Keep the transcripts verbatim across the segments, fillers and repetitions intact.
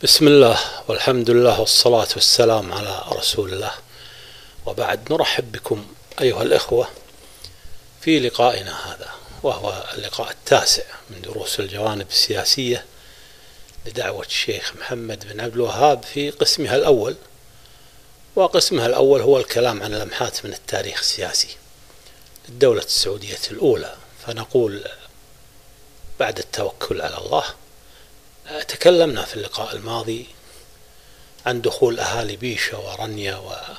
بسم الله والحمد لله والصلاة والسلام على رسول الله، وبعد. نرحب بكم أيها الإخوة في لقائنا هذا، وهو اللقاء التاسع من دروس الجوانب السياسية لدعوة الشيخ محمد بن عبد الوهاب في قسمها الأول. وقسمها الأول هو الكلام عن لمحات من التاريخ السياسي للدولة السعودية الأولى. فنقول بعد التوكل على الله، تكلمنا في اللقاء الماضي عن دخول أهالي بيشة ورنيا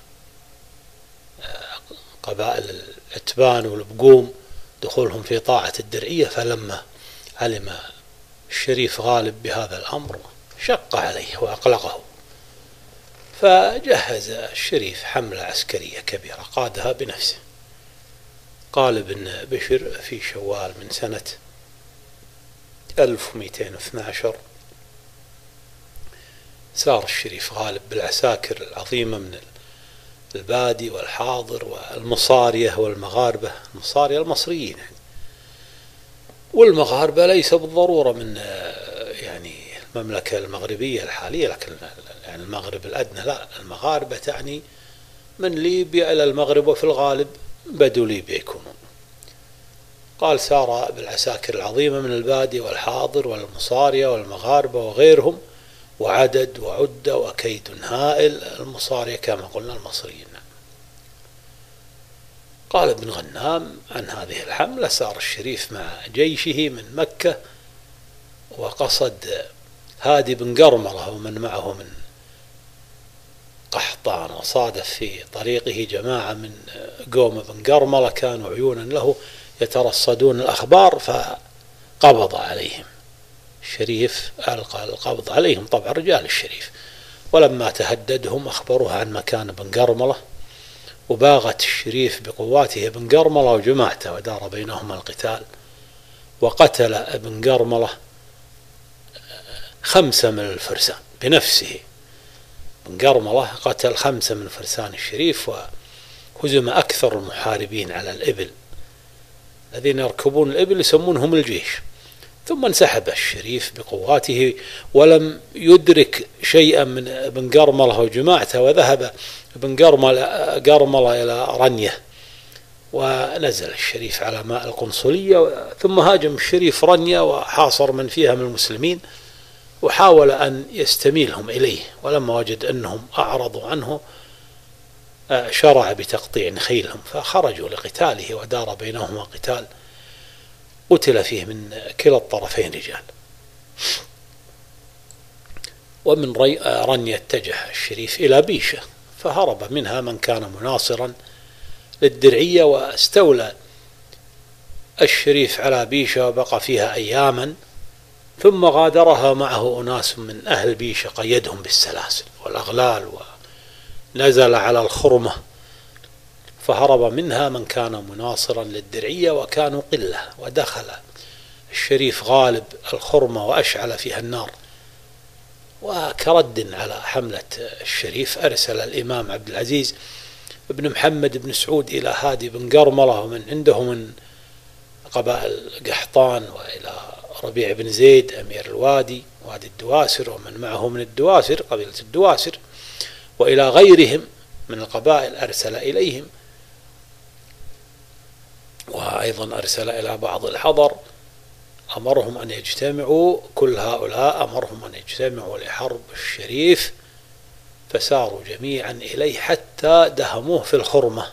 وقبائل العتبان والبقوم، دخولهم في طاعة الدرعية. فلما علم الشريف غالب بهذا الأمر شق عليه وأقلقه، فجهز الشريف حملة عسكرية كبيرة قادها بنفسه. قال ابن بشر في شوال من سنة ألف ومئتين واثني عشر سار الشريف غالب بالعساكر العظيمة من البادي والحاضر والمصارية والمغاربة. المصارية المصريين يعني، والمغاربة ليس بالضرورة من يعني المملكة المغربية الحالية، لكن يعني المغرب الأدنى لا، المغاربة تعني من ليبيا إلى المغرب، وفي الغالب بدو ليبيا يكونون. قال سار بالعساكر العظيمة من البادي والحاضر والمصارية والمغاربة وغيرهم، وعدد وعدة وكيد هائل. المصارية كما قلنا المصريين. قال ابن غنام عن هذه الحملة: سار الشريف مع جيشه من مكة وقصد هادي بن قرمرة ومن معه من قحطان، وصادف في طريقه جماعة من قوم بن قرمرة كانوا عيونا له يترصدون الأخبار، فقبض عليهم الشريف، ألقى القبض عليهم طبعا رجال الشريف. ولما تهددهم أخبروه عن مكان بن قرملة، وباغت الشريف بقواته بن قرملة وجماعته، ودار بينهما القتال، وقتل ابن قرملة خمسة من الفرسان بنفسه. بن قرملة قتل خمسة من فرسان الشريف، وهزم أكثر المحاربين على الإبل. الذين يركبون الإبل يسمونهم الجيش. ثم انسحب الشريف بقواته ولم يدرك شيئا من ابن قرملة وجماعته، وذهب ابن قرملة إلى رنية، ونزل الشريف على ماء القنصلية. ثم هاجم الشريف رنية وحاصر من فيها من المسلمين، وحاول أن يستميلهم إليه، ولما وجد أنهم أعرضوا عنه شرع بتقطيع نخيلهم، فخرجوا لقتاله ودار بينهما قتال قتل فيه من كلا الطرفين رجال. ومن رنية اتجه الشريف إلى بيشة، فهرب منها من كان مناصرا للدرعية، واستولى الشريف على بيشة وبقى فيها أياما، ثم غادرها معه أناس من أهل بيشة قيدهم بالسلاسل والأغلال، ونزل على الخرمة، فهرب منها من كان مناصرا للدرعية وكانوا قلة. ودخل الشريف غالب الخرمة وأشعل فيها النار، وكرد على حملة الشريف أرسل الإمام عبد العزيز بن محمد بن سعود إلى هادي بن قرملة ومن عنده من قبائل قحطان، وإلى ربيع بن زيد أمير الوادي وادي الدواسر ومن معه من الدواسر قبيلة الدواسر، وإلى غيرهم من القبائل أرسل إليهم. وأيضا أرسل إلى بعض الحضر، أمرهم أن يجتمعوا، كل هؤلاء أمرهم أن يجتمعوا لحرب الشريف، فساروا جميعا إليه حتى دهموه في الخرمة.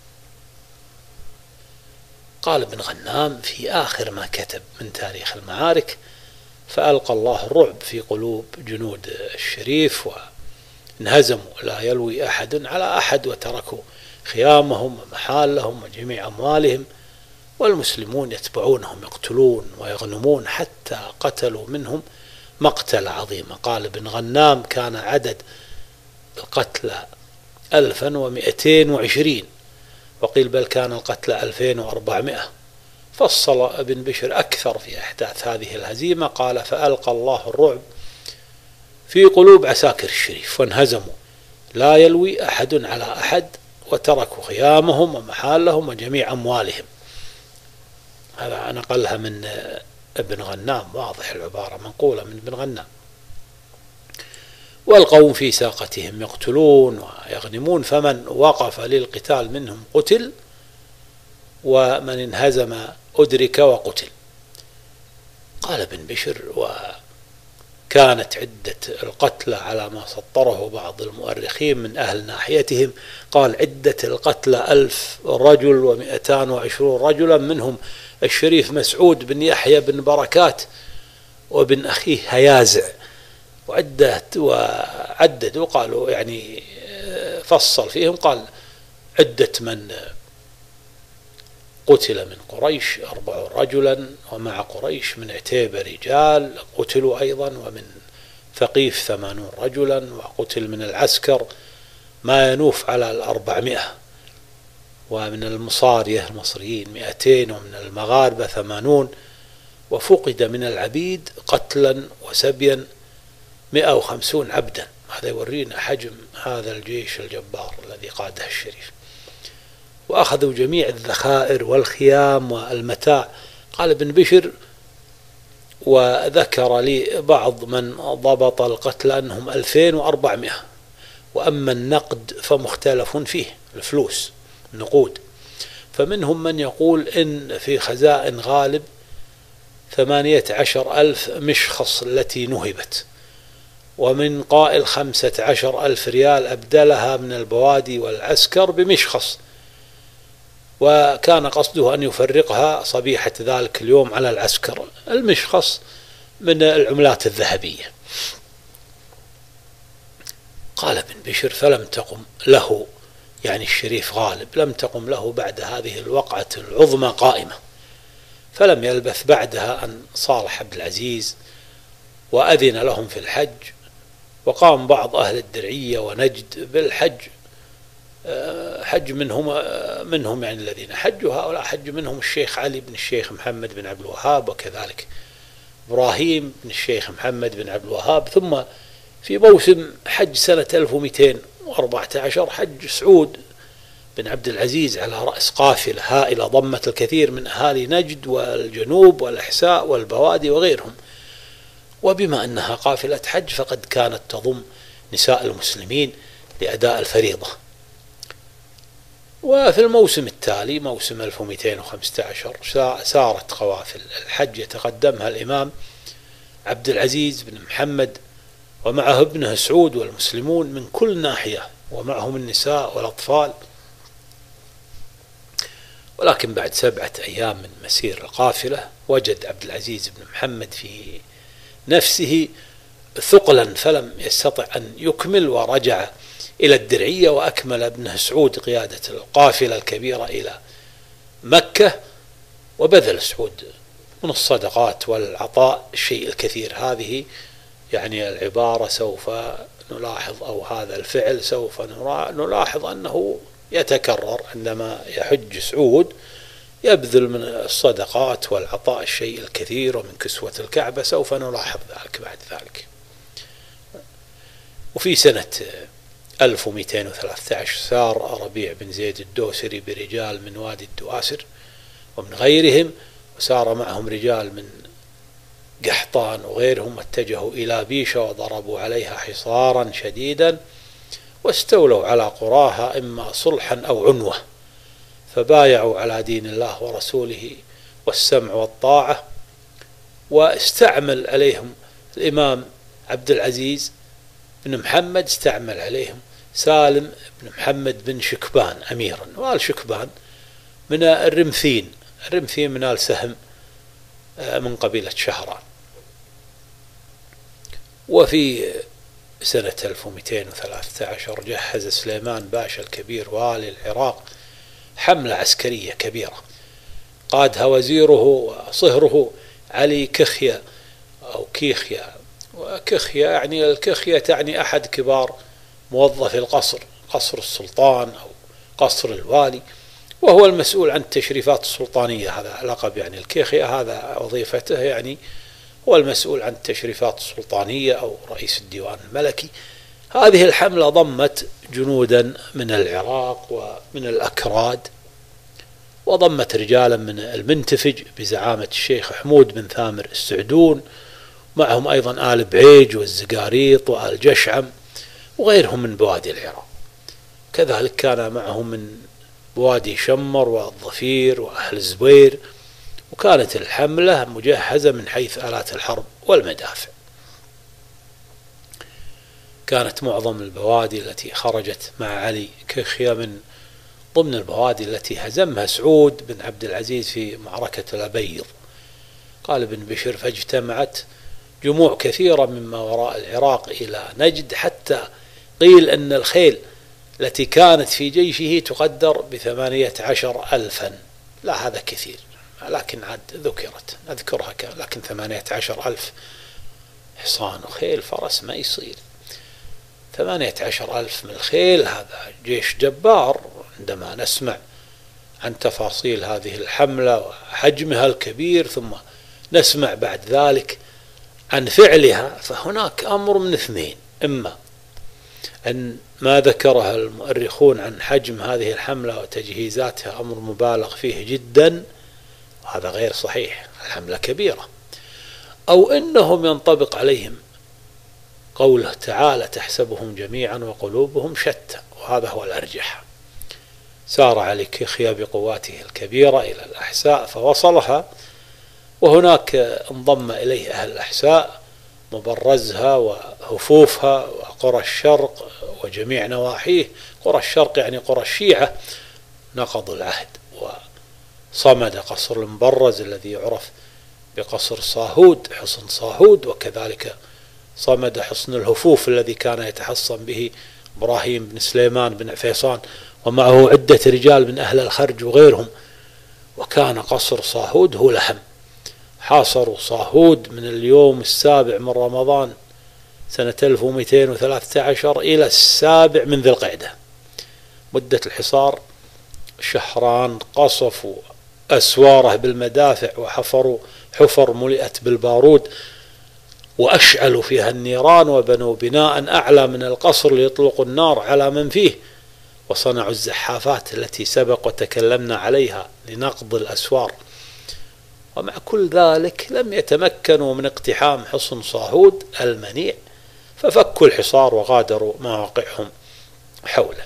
قال ابن غنام في آخر ما كتب من تاريخ المعارك: فألقى الله الرعب في قلوب جنود الشريف، وانهزموا لا يلوي أحد على أحد، وتركوا خيامهم ومحالهم وجميع أموالهم، والمسلمون يتبعونهم يقتلون ويغنمون حتى قتلوا منهم مقتل عظيمة. قال ابن غنام: كان عدد القتلى ألفا ومئتين وعشرين، وقيل بل كان القتلى ألفين وأربعمائة. فصل ابن بشر أكثر في أحداث هذه الهزيمة. قال: فألقى الله الرعب في قلوب عساكر الشريف، وانهزموا لا يلوي أحد على أحد، وتركوا خيامهم ومحالهم وجميع أموالهم. هذا نقلها من ابن غنام، واضح العبارة منقولة من ابن غنام. والقوم في ساقتهم يقتلون ويغنمون، فمن وقف للقتال منهم قتل، ومن انهزم أدرك وقتل. قال ابن بشر: وكانت عدة القتلى على ما سطره بعض المؤرخين من أهل ناحيتهم، قال: عدة القتلى ألف رجل ومئتان وعشرون رجلا، منهم الشريف مسعود بن يحيى بن بركات وابن أخيه هيازع. وعدت وعددوا قالوا يعني فصل فيهم، قال: عدة من قتل من قريش أربع رجلا، ومع قريش من عتيبة رجال قتلوا أيضا، ومن ثقيف ثمانون رجلا، وقتل من العسكر ما ينوف على الأربعمائة، ومن المصارية المصريين مئتين، ومن المغاربة ثمانون، وفقد من العبيد قتلا وسبيا مئة وخمسون عبدا. هذا يورينا حجم هذا الجيش الجبار الذي قاده الشريف. وأخذوا جميع الذخائر والخيام والمتاع. قال ابن بشر: وذكر لي بعض من ضبط القتل أنهم ألفين وأربعمائة، وأما النقد فمختلف فيه، الفلوس النقود، فمنهم من يقول إن في خزائن غالب ثمانية عشر ألف مشخص التي نهبت، ومن قائل خمسة عشر ألف ريال أبدلها من البوادي والعسكر بمشخص، وكان قصده أن يفرقها صبيحة ذلك اليوم على العسكر. المشخص من العملات الذهبية. قال ابن بشر: فلم تقم له، يعني الشريف غالب، لم تقم له بعد هذه الوقعة العظمى قائمة، فلم يلبث بعدها أن صالح عبد العزيز وأذن لهم في الحج، وقام بعض أهل الدرعية ونجد بالحج. حج منهم منهم يعني الذين حجوا هؤلاء، حج منهم الشيخ علي بن الشيخ محمد بن عبد الوهاب، وكذلك إبراهيم بن الشيخ محمد بن عبد الوهاب. ثم في موسم حج سنة ألف ومئتين وأربعة عشر حج سعود بن عبد العزيز على رأس قافلة هائلة ضمت الكثير من أهالي نجد والجنوب والأحساء والبوادي وغيرهم. وبما أنها قافلة حج فقد كانت تضم نساء المسلمين لأداء الفريضة. وفي الموسم التالي موسم ألف ومئتين وخمسة عشر سارت قوافل الحج يتقدمها الإمام عبد العزيز بن محمد، ومعه ابنه سعود، والمسلمون من كل ناحية، ومعهم النساء والأطفال. ولكن بعد سبعة أيام من مسير القافلة وجد عبد العزيز بن محمد في نفسه ثقلا، فلم يستطع أن يكمل، ورجع إلى الدرعية، وأكمل ابنه سعود قيادة القافلة الكبيرة إلى مكة. وبذل سعود من الصدقات والعطاء الشيء الكثير. هذه يعني العبارة سوف نلاحظ، أو هذا الفعل سوف نلاحظ أنه يتكرر عندما يحج سعود، يبذل من الصدقات والعطاء الشيء الكثير، ومن كسوة الكعبة سوف نلاحظ ذلك بعد ذلك. وفي سنة ألف ومئتين وثلاثة عشر سار ربيع بن زيد الدوسري برجال من وادي الدواسر ومن غيرهم، وسار معهم رجال من قحطان وغيرهم، واتجهوا إلى بيشة وضربوا عليها حصارا شديدا، واستولوا على قراها إما صلحا أو عنوة، فبايعوا على دين الله ورسوله والسمع والطاعة. واستعمل عليهم الإمام عبد العزيز بن محمد، استعمل عليهم سالم بن محمد بن شكبان أميرا. وآل شكبان من الرمثين، الرمثين من آل سهم من قبيلة شهران. وفي سنة ألف ومئتين وثلاثة عشر جهز سليمان باشا الكبير والي العراق حملة عسكرية كبيرة، قادها وزيره وصهره علي كخيا أو كيخيا. وكخيا يعني الكخيا تعني أحد كبار موظفي القصر، قصر السلطان أو قصر الوالي، وهو المسؤول عن التشريفات السلطانية. هذا لقب يعني الكيخيا، هذا وظيفته، يعني هو المسؤول عن التشريفات السلطانية أو رئيس الديوان الملكي. هذه الحملة ضمت جنودا من العراق ومن الأكراد، وضمت رجالا من المنتفج بزعامة الشيخ حمود بن ثامر السعدون، معهم أيضا آل بعيج والزقاريط وآل جشعم وغيرهم من بوادي العراق. كذلك كان معهم من بوادي شمر والظفير وأهل الزبير، وكانت الحملة مجهزة من حيث آلات الحرب والمدافع. كانت معظم البوادي التي خرجت مع علي كيخيا من ضمن البوادي التي هزمها سعود بن عبد العزيز في معركة الأبيض. قال ابن بشر: فاجتمعت جموع كثيرة مما وراء العراق إلى نجد، حتى قيل أن الخيل التي كانت في جيشه تقدر بثمانية عشر ألفا. لا، هذا كثير، لكن عاد ذكرت أذكرها، لكن ثمانية عشر ألف حصان وخيل فرس ما يصير. ثمانية عشر ألف من الخيل هذا جيش جبار. عندما نسمع عن تفاصيل هذه الحملة وحجمها الكبير، ثم نسمع بعد ذلك عن فعلها، فهناك أمر من اثنين: إما أن ما ذكرها المؤرخون عن حجم هذه الحملة وتجهيزاتها أمر مبالغ فيه جدا، وهذا غير صحيح، الحملة كبيرة، أو أنهم ينطبق عليهم قوله تعالى: تحسبهم جميعا وقلوبهم شتى، وهذا هو الأرجح. سار علي كيخيا بقواته الكبيرة إلى الأحساء فوصلها، وهناك انضم إليه أهل الأحساء مبرزها وهفوفها وقرى الشرق وجميع نواحيه. قرى الشرق يعني قرى الشيعة نقضوا العهد، وصمد قصر المبرز الذي يعرف بقصر صاهود، حصن صاهود، وكذلك صمد حصن الهفوف الذي كان يتحصن به إبراهيم بن سليمان بن عفيصان ومعه عدة رجال من أهل الخرج وغيرهم. وكان قصر صاهود هو الأهم. حاصروا صاهود من اليوم السابع من رمضان سنة ألف ومئتين وثلاثة عشر إلى السابع من ذي القعدة. مدة الحصار شهران. قصفوا أسواره بالمدافع وحفروا حفر ملئت بالبارود وأشعلوا فيها النيران، وبنوا بناء أعلى من القصر ليطلقوا النار على من فيه، وصنعوا الزحافات التي سبق وتكلمنا عليها لنقض الأسوار. ومع كل ذلك لم يتمكنوا من اقتحام حصن صاهود المنيع، ففكوا الحصار وغادروا مواقعهم حوله.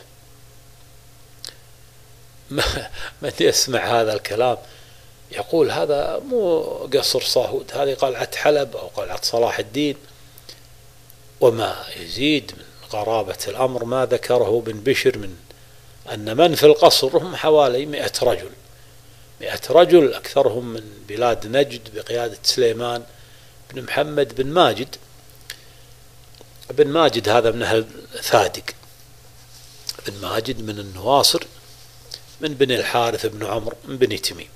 من يسمع هذا الكلام يقول: هذا مو قصر صاهود، هذه قلعة حلب أو قلعة صلاح الدين. وما يزيد من غرابة الأمر ما ذكره ابن بشر من أن من في القصر هم حوالي مئة رجل، مئة رجل أكثرهم من بلاد نجد بقيادة سليمان بن محمد بن ماجد. بن ماجد هذا من أهل ثادق، بن ماجد من النواصر من بني الحارث بن عمرو من بني تميم.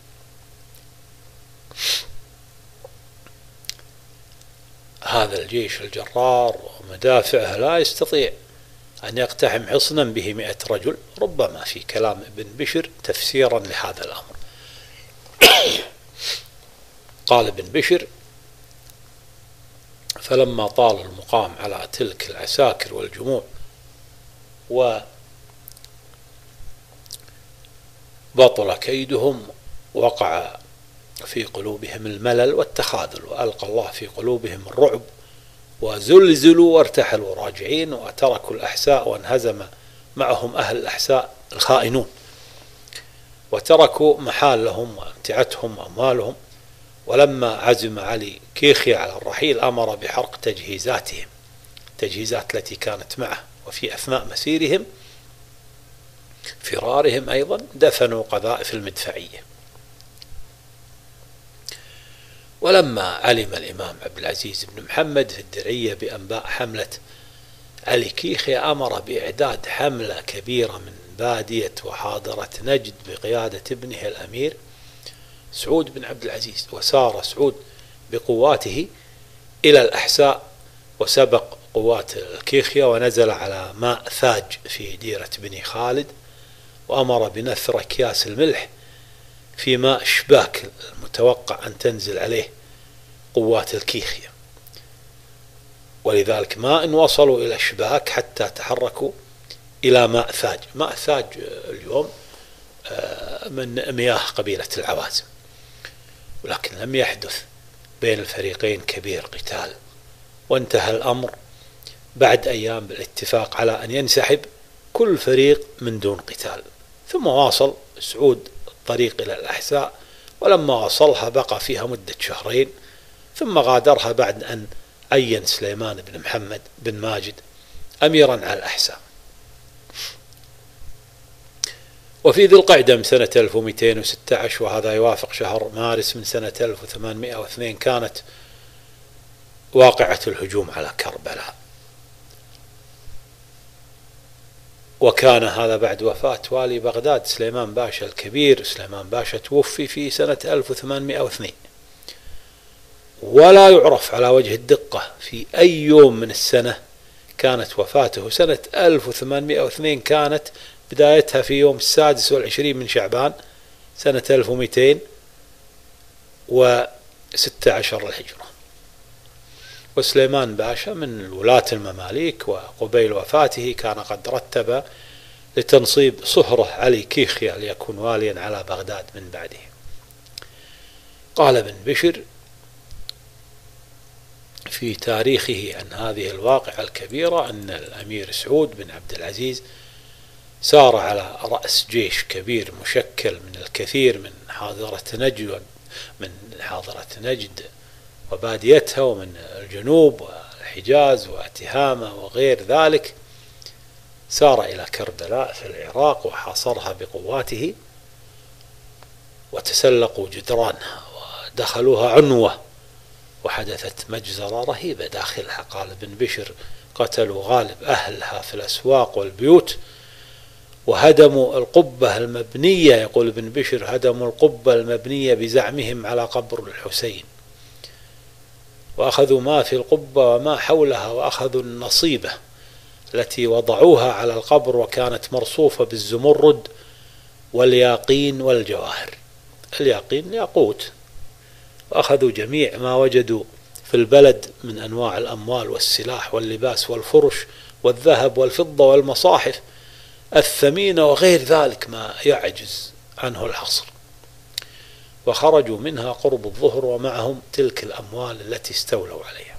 هذا الجيش الجرار ومدافعه لا يستطيع أن يقتحم حصنا به مئة رجل. ربما في كلام ابن بشر تفسيرا لهذا الأمر. قال ابن بشر: فلما طال المقام على تلك العساكر والجموع وبطل كيدهم، وقع في قلوبهم الملل والتخاذل، وألقى الله في قلوبهم الرعب، وزلزلوا وارتحلوا راجعين، وتركوا الأحساء، وانهزم معهم أهل الأحساء الخائنون، وتركوا محالهم وأمتعتهم وأموالهم. ولما عزم علي كيخيا على الرحيل أمر بحرق تجهيزاتهم، التجهيزات التي كانت معه، وفي أثناء مسيرهم فرارهم أيضا دفنوا قذائف المدفعية. ولما علم الإمام عبد العزيز بن محمد في الدرعية بأنباء حملة علي كيخيا أمر بإعداد حملة كبيرة من بادية وحاضرة نجد بقيادة ابنه الأمير سعود بن عبد العزيز. وسار سعود بقواته إلى الأحساء، وسبق قوات الكيخيا ونزل على ماء ثاج في ديرة بني خالد، وأمر بنثر أكياس الملح في ماء شباك المتوقع أن تنزل عليه قوات الكيخيا. ولذلك ما إن وصلوا إلى الشباك حتى تحركوا إلى ماء ثاج. ماء ثاج اليوم من مياه قبيلة العوازم، ولكن لم يحدث بين الفريقين كبير قتال، وانتهى الأمر بعد أيام بالاتفاق على أن ينسحب كل فريق من دون قتال. ثم واصل سعود الطريق إلى الأحساء، ولما وصلها بقى فيها مدة شهرين، ثم غادرها بعد أن عين سليمان بن محمد بن ماجد أميرا على الأحساء. وفي ذي القعدة من سنة ألف ومئتين وستة عشر، وهذا يوافق شهر مارس من سنة ألف وثمانمئة واثنين، كانت واقعة الهجوم على كربلاء. وكان هذا بعد وفاة والي بغداد سليمان باشا الكبير. سليمان باشا توفي في سنة ألف وثمانمئة واثنين، ولا يعرف على وجه الدقة في أي يوم من السنة كانت وفاته. سنة ألف وثمانمئة واثنين كانت بدايتها في يوم السادس والعشرين من شعبان سنة ألف ومئتين وستة عشر الهجرة. وسليمان باشا من ولاة المماليك، وقبيل وفاته كان قد رتب لتنصيب صهره علي كيخيا ليكون واليا على بغداد من بعده. قال ابن بشر في تاريخه عن هذه الواقعة الكبيرة أن الأمير سعود بن عبد العزيز سار على رأس جيش كبير مشكل من الكثير من حاضرة نجد من حاضرة نجد وباديتها، ومن الجنوب والحجاز وتهامة وغير ذلك. سار إلى كربلاء في العراق وحاصرها بقواته، وتسلقوا جدرانها ودخلوها عنوة، وحدثت مجزرة رهيبة داخلها. قال ابن بشر قتلوا غالب أهلها في الأسواق والبيوت، وهدموا القبة المبنية. يقول ابن بشر هدموا القبة المبنية بزعمهم على قبر الحسين، وأخذوا ما في القبة وما حولها، وأخذوا النصيبة التي وضعوها على القبر، وكانت مرصوفة بالزمرد والياقين والجواهر. الياقين ياقوت. وأخذوا جميع ما وجدوا في البلد من أنواع الأموال والسلاح واللباس والفرش والذهب والفضة والمصاحف الثمينة وغير ذلك ما يعجز عنه الحصر. وخرجوا منها قرب الظهر ومعهم تلك الأموال التي استولوا عليها.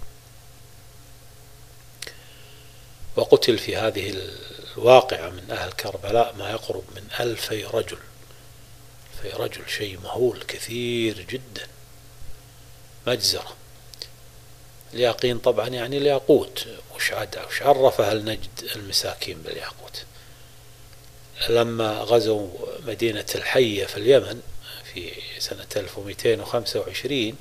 وقتل في هذه الواقعة من أهل كربلاء ما يقرب من ألفي رجل. ألفي رجل شيء مهول كثير جدا، مجزرة. الياقين طبعا يعني الياقوت، وش عرف أهل نجد المساكين بالياقوت؟ لما غزوا مدينة الحية في اليمن في سنة ألف ومئتين وخمسة وعشرين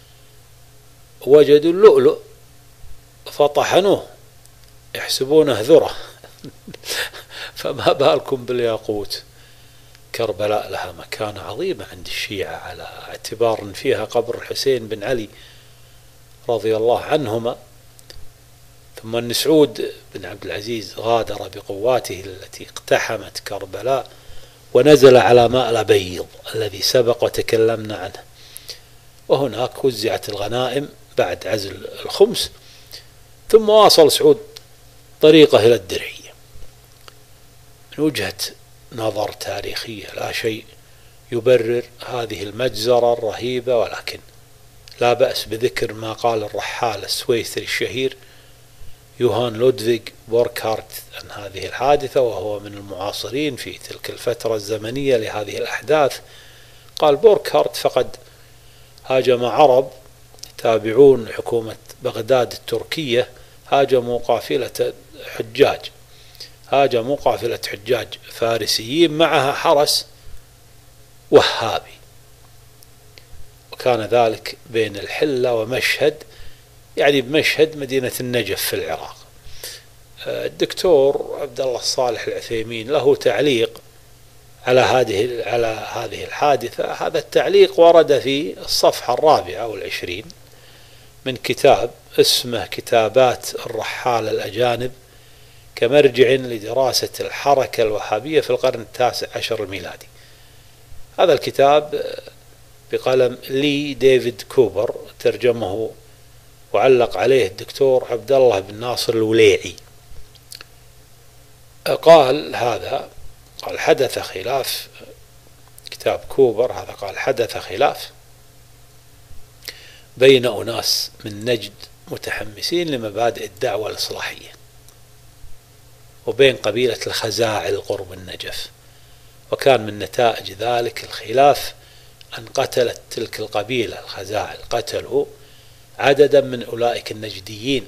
وجدوا اللؤلؤ فطحنوه يحسبونه ذرة فما بالكم بالياقوت. كربلاء لها مكانة عظيمة عند الشيعة على اعتبار فيها قبر الحسين بن علي رضي الله عنهما. ثم أن سعود بن عبد العزيز غادر بقواته التي اقتحمت كربلاء ونزل على ماء بيض الذي سبق وتكلمنا عنه، وهناك وزعت الغنائم بعد عزل الخمس. ثم واصل سعود طريقه إلى الدرعية. من وجهة نظر تاريخية لا شيء يبرر هذه المجزرة الرهيبة، ولكن لا بأس بذكر ما قال الرحال السويسري الشهير يوهان لودفيغ بوركهارت عن هذه الحادثة، وهو من المعاصرين في تلك الفترة الزمنية لهذه الأحداث. قال بوركهارت فقد هاجم عرب تابعون حكومة بغداد التركية، هاجموا قافلة حجاج هاجموا قافلة حجاج فارسيين معها حرس وهابي، وكان ذلك بين الحلة ومشهد، يعني بمشهد مدينة النجف في العراق. الدكتور عبد الله الصالح العثيمين له تعليق على هذه على هذه الحادثة. هذا التعليق ورد في الصفحة الرابعة والعشرين من كتاب اسمه كتابات الرحال الأجانب كمرجع لدراسة الحركة الوهابية في القرن التاسع عشر الميلادي. هذا الكتاب بقلم لي ديفيد كوبر، ترجمه وعلق عليه الدكتور عبد الله بن ناصر الوليعي. قال هذا قال حدث خلاف، كتاب كوبر هذا قال حدث خلاف بين أناس من نجد متحمسين لمبادئ الدعوة الإصلاحية وبين قبيلة الخزاعل قرب النجف. وكان من نتائج ذلك الخلاف أن قتلت تلك القبيلة الخزاعل، قتلوا عددا من أولئك النجديين،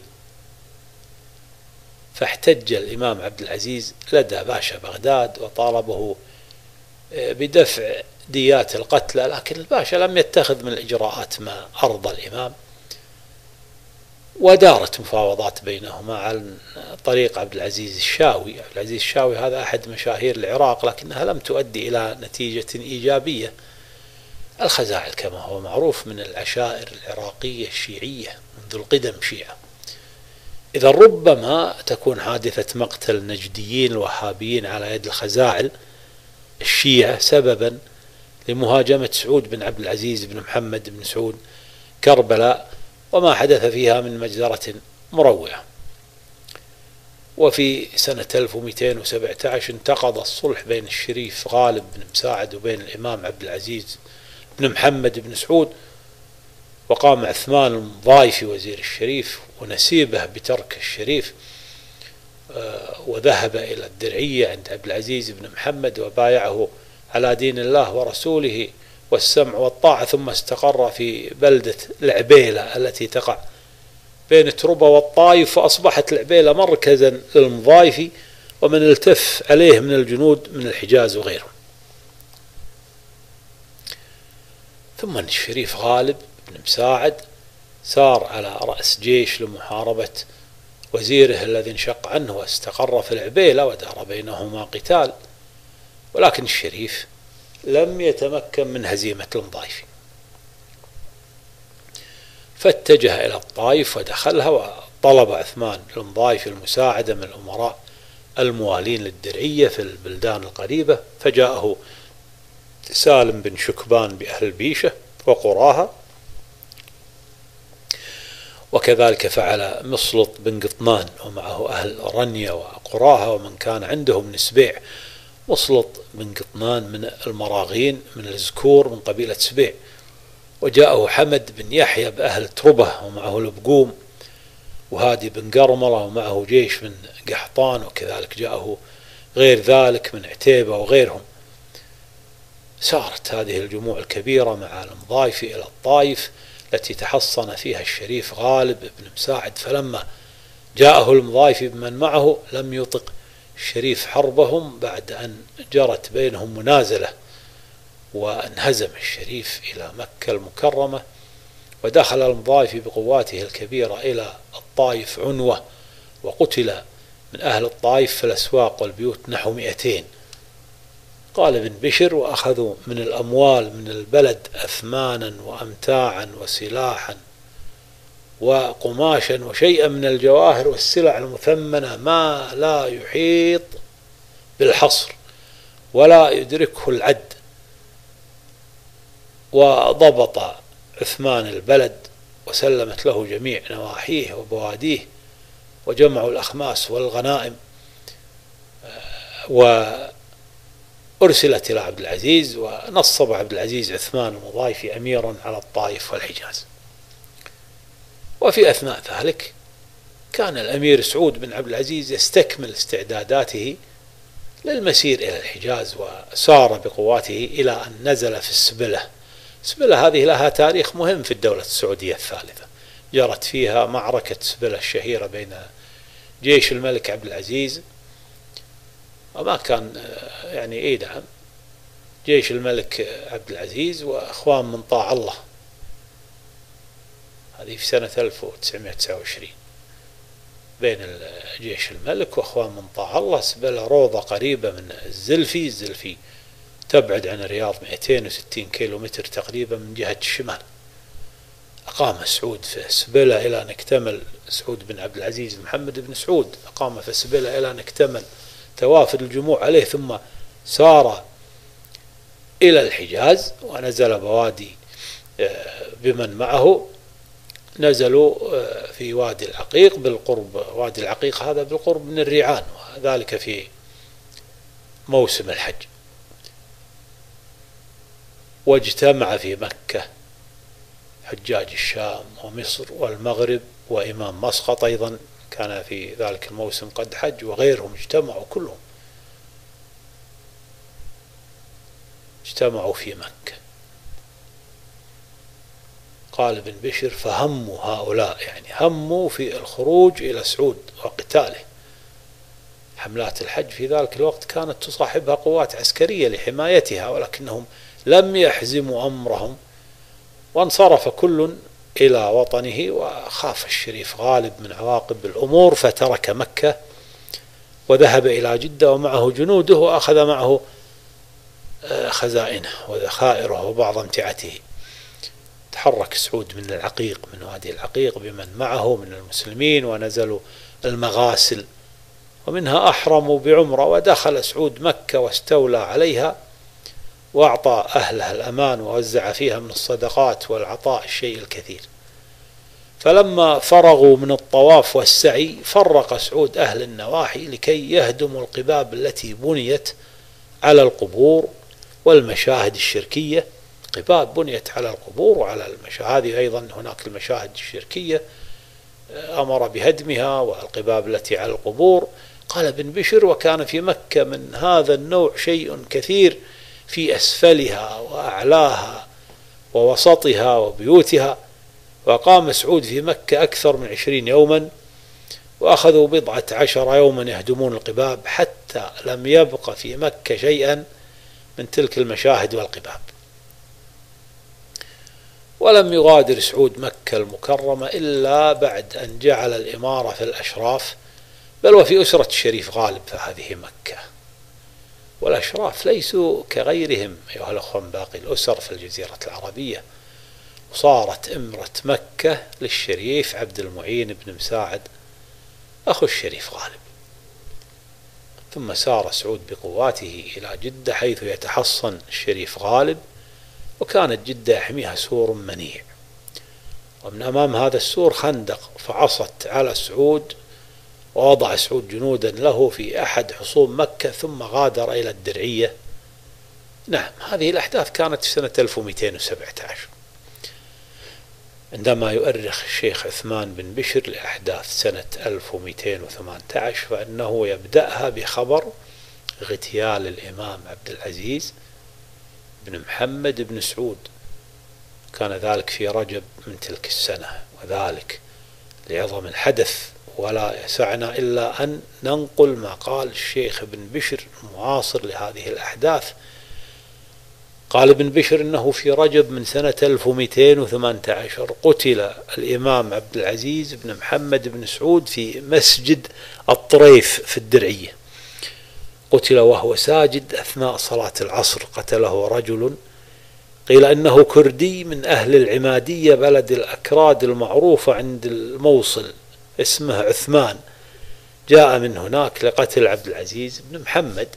فاحتج الإمام عبد العزيز لدى باشا بغداد وطالبه بدفع ديات القتلى، لكن الباشا لم يتخذ من الإجراءات ما أرضى الإمام، ودارت مفاوضات بينهما عن طريق عبد العزيز الشاوي. عبد العزيز الشاوي هذا أحد مشاهير العراق، لكنها لم تؤدي إلى نتيجة إيجابية. الخزاعل كما هو معروف من العشائر العراقية الشيعية منذ القدم شيعة، إذا ربما تكون حادثة مقتل النجديين الوهابيين على يد الخزاعل الشيعة سببا لمهاجمة سعود بن عبد العزيز بن محمد بن سعود كربلاء وما حدث فيها من مجزرة مروعة. وفي سنة ألف ومئتين وسبعة عشر انتقض الصلح بين الشريف غالب بن مساعد وبين الإمام عبد العزيز بن محمد بن سعود، وقام عثمان المضايفي وزير الشريف ونسيبه بترك الشريف، وذهب إلى الدرعية عند عبد العزيز بن محمد وبايعه على دين الله ورسوله والسمع والطاعة، ثم استقر في بلدة العبيلة التي تقع بين تربة والطائف، فأصبحت العبيلة مركزا للمضايفي ومن التف عليه من الجنود من الحجاز وغيرهم. ثم الشريف غالب بن مساعد سار على رأس جيش لمحاربة وزيره الذي انشق عنه واستقر في العبيلة ودار بينهما قتال، ولكن الشريف لم يتمكن من هزيمة المضايفي، فاتجه إلى الطائف ودخلها، وطلب عثمان المضايفي المساعدة من الأمراء الموالين للدرعية في البلدان القريبة، فجاءه سالم بن شكبان بأهل بيشة وقراها، وكذلك فعل مصلط بن قطنان ومعه أهل رنية وقراها ومن كان عندهم من سبيع. مصلط بن قطنان من المراغين من الزكور من قبيلة سبيع، وجاءه حمد بن يحيى بأهل تربة ومعه البقوم، وهادي بن قرملة ومعه جيش من قحطان، وكذلك جاءه غير ذلك من عتيبة وغيرهم. سارت هذه الجموع الكبيرة مع المضايفي إلى الطائف التي تحصن فيها الشريف غالب بن مساعد، فلما جاءه المضايفي بمن معه لم يطق الشريف حربهم بعد أن جرت بينهم منازلة، وانهزم الشريف إلى مكة المكرمة، ودخل المضايفي بقواته الكبيرة إلى الطائف عنوة، وقتل من أهل الطائف في الأسواق والبيوت نحو مئتين. قال ابن بشر: وأخذوا من الأموال من البلد أثمانا وأمتاعا وسلاحا وقماشا وشيئا من الجواهر والسلع المثمنة ما لا يحيط بالحصر ولا يدركه العد. وضبط عثمان البلد وسلمت له جميع نواحيه وبواديه، وجمعوا الأخماس والغنائم، وأرسلت إلى عبد العزيز، ونصب عبد العزيز عثمان المضايفي أميرا على الطائف والحجاز. وفي أثناء ذلك كان الأمير سعود بن عبد العزيز يستكمل استعداداته للمسير إلى الحجاز، وسار بقواته إلى أن نزل في السبلة. سبلة هذه لها تاريخ مهم في الدولة السعودية الثالثة، جرت فيها معركة سبلة الشهيرة بين جيش الملك عبد العزيز، وما كان يعني اي نعم جيش الملك عبد العزيز وأخوان من طاع الله، هذه في سنة ألف وتسعمائة وتسعة وعشرين، بين جيش الملك وأخوان من طاع الله. سبلة روضة قريبة من الزلفي، الزلفي تبعد عن الرياض مئتين وستين كيلو متر تقريبا من جهة الشمال. أقام سعود في سبلة إلى أن اكتمل، سعود بن عبد العزيز محمد بن سعود أقام في سبلة إلى أن اكتمل توافد الجموع عليه، ثم سار إلى الحجاز ونزل بوادي بمن معه. نزلوا في وادي العقيق بالقرب، وادي العقيق هذا بالقرب من الريعان، وذلك في موسم الحج. واجتمع في مكة حجاج الشام ومصر والمغرب وإمام مسقط أيضا كان في ذلك الموسم قد حج، وغيرهم اجتمعوا كلهم اجتمعوا في مكة. قال ابن بشر فهموا هؤلاء، يعني هموا في الخروج إلى سعود وقتاله. حملات الحج في ذلك الوقت كانت تصاحبها قوات عسكرية لحمايتها، ولكنهم لم يحزموا أمرهم، وانصرف كل إلى وطنه. وخاف الشريف غالب من عواقب الأمور فترك مكة وذهب إلى جدة ومعه جنوده، وأخذ معه خزائنه وذخائره وبعض أمتعته. تحرك سعود من العقيق، من وادي العقيق، بمن معه من المسلمين، ونزلوا المغاسل، ومنها أحرموا بعمرة. ودخل سعود مكة واستولى عليها، وأعطى أهلها الأمان، ووزع فيها من الصدقات والعطاء الشيء الكثير. فلما فرغوا من الطواف والسعي فرق سعود أهل النواحي لكي يهدموا القباب التي بنيت على القبور والمشاهد الشركية. قباب بنيت على القبور وعلى المشاهد، أيضا هناك المشاهد الشركية أمر بهدمها، والقباب التي على القبور. قال ابن بشر وكان في مكة من هذا النوع شيء كثير في أسفلها وأعلاها ووسطها وبيوتها. وقام سعود في مكة أكثر من عشرين يوما، وأخذوا بضعة عشر يوما يهدمون القباب، حتى لم يبق في مكة شيئا من تلك المشاهد والقباب. ولم يغادر سعود مكة المكرمة إلا بعد أن جعل الإمارة في الأشراف، بل وفي أسرة الشريف غالب فهذه مكة. والأشراف ليسوا كغيرهم أيها الأخوة باقي الأسر في الجزيرة العربية. وصارت إمرة مكة للشريف عبد المعين بن مساعد أخو الشريف غالب. ثم سار سعود بقواته إلى جدة حيث يتحصن الشريف غالب، وكانت جدة يحميها سور منيع، ومن أمام هذا السور خندق، فعصت على سعود، ووضع سعود جنودا له في أحد حصون مكة، ثم غادر إلى الدرعية. نعم، هذه الأحداث كانت في سنة ألف ومئتين وسبعة عشر. عندما يؤرخ الشيخ عثمان بن بشر لأحداث سنة ألف ومئتين وثمانية عشر فإنه يبدأها بخبر اغتيال الإمام عبد العزيز بن محمد بن سعود. كان ذلك في رجب من تلك السنة، وذلك لعظم الحدث، ولا يسعنا إلا أن ننقل ما قال الشيخ بن بشر المعاصر لهذه الأحداث. قال ابن بشر إنه في رجب من سنة ألف ومئتين وثمانية عشر قتل الإمام عبد العزيز بن محمد بن سعود في مسجد الطريف في الدرعية. قتل وهو ساجد أثناء صلاة العصر. قتله رجل قيل إنه كردي من أهل العمادية، بلد الأكراد المعروفة عند الموصل، اسمه عثمان، جاء من هناك لقتل عبد العزيز بن محمد.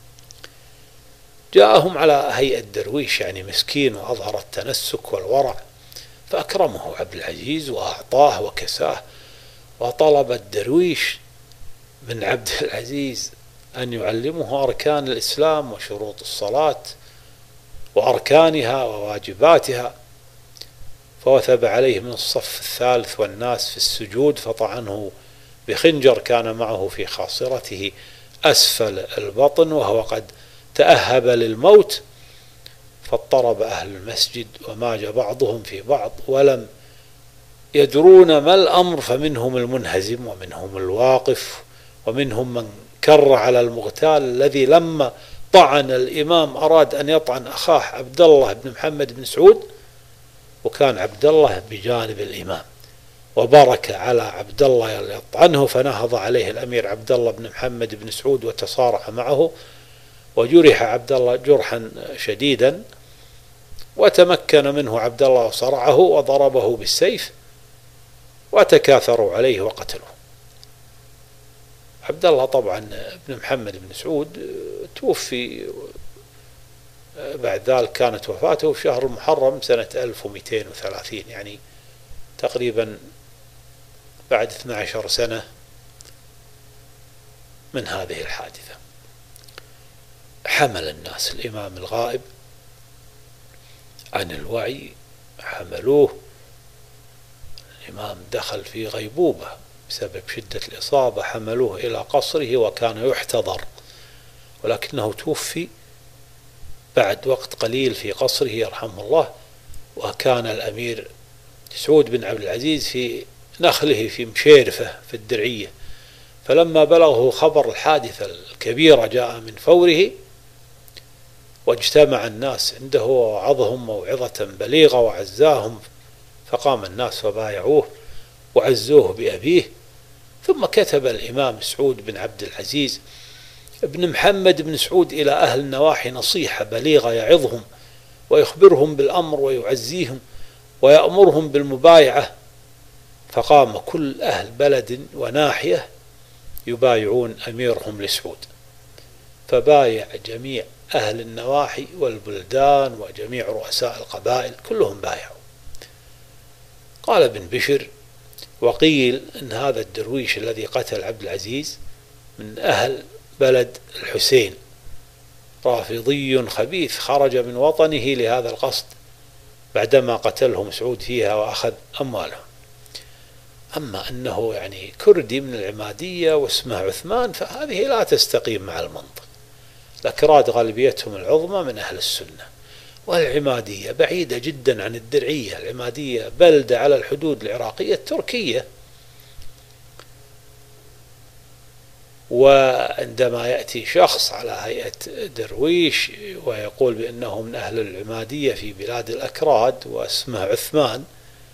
جاءهم على هيئة درويش، يعني مسكين، وأظهر التنسك والورع، فأكرمه عبد العزيز وأعطاه وكساه. وطلب الدرويش من عبد العزيز أن يعلمه أركان الإسلام وشروط الصلاة وأركانها وواجباتها، فوثب عليه من الصف الثالث والناس في السجود، فطعنه بخنجر كان معه في خاصرته أسفل البطن، وهو قد تأهب للموت. فاضطرب أهل المسجد وماج بعضهم في بعض، ولم يدرون ما الأمر، فمنهم المنهزم ومنهم الواقف ومنهم من كر على المغتال الذي لما طعن الإمام أراد أن يطعن أخاه عبد الله بن محمد بن سعود، وكان عبد الله بجانب الإمام، وبرك على عبد الله يطعنه، فنهض عليه الأمير عبد الله بن محمد بن سعود وتصارع معه، وجرح عبد الله جرحا شديدا، وتمكن منه عبد الله وصرعه وضربه بالسيف، وتكاثروا عليه وقتلوه. عبد الله طبعا بن محمد بن سعود توفي بعد ذلك، كانت وفاته في شهر المحرم سنة ألف ومئتين وثلاثين، يعني تقريبا بعد اثنتي عشرة سنة من هذه الحادثة. حمل الناس الإمام الغائب عن الوعي، حملوه. الإمام دخل في غيبوبة بسبب شدة الإصابة حملوه إلى قصره وكان يحتضر، ولكنه توفي بعد وقت قليل في قصره يرحمه الله. وكان الأمير سعود بن عبد العزيز في نخله في مشيرفة في الدرعية، فلما بلغه خبر الحادثة الكبيرة جاء من فوره واجتمع الناس عنده ووعظهم موعظة بليغة وعزاهم، فقام الناس وبايعوه وعزوه بأبيه. ثم كتب الإمام سعود بن عبد العزيز ابن محمد بن سعود إلى أهل النواحي نصيحة بليغة يعظهم ويخبرهم بالأمر ويعزيهم ويأمرهم بالمبايعة، فقام كل أهل بلد وناحية يبايعون أميرهم لسعود، فبايع جميع أهل النواحي والبلدان وجميع رؤساء القبائل كلهم بايعوا. قال ابن بشر: وقيل إن هذا الدرويش الذي قتل عبد العزيز من أهل بلد الحسين، رافضي خبيث خرج من وطنه لهذا القصد بعدما قتلهم سعود فيها وأخذ أموالهم. أما أنه يعني كردي من العمادية واسمه عثمان فهذه لا تستقيم مع المنطق. الأكراد غالبيتهم العظمى من أهل السنة، والعمادية بعيدة جدا عن الدرعية. العمادية بلدة على الحدود العراقية التركية، وعندما يأتي شخص على هيئة درويش ويقول بأنه من أهل العمادية في بلاد الأكراد واسمه عثمان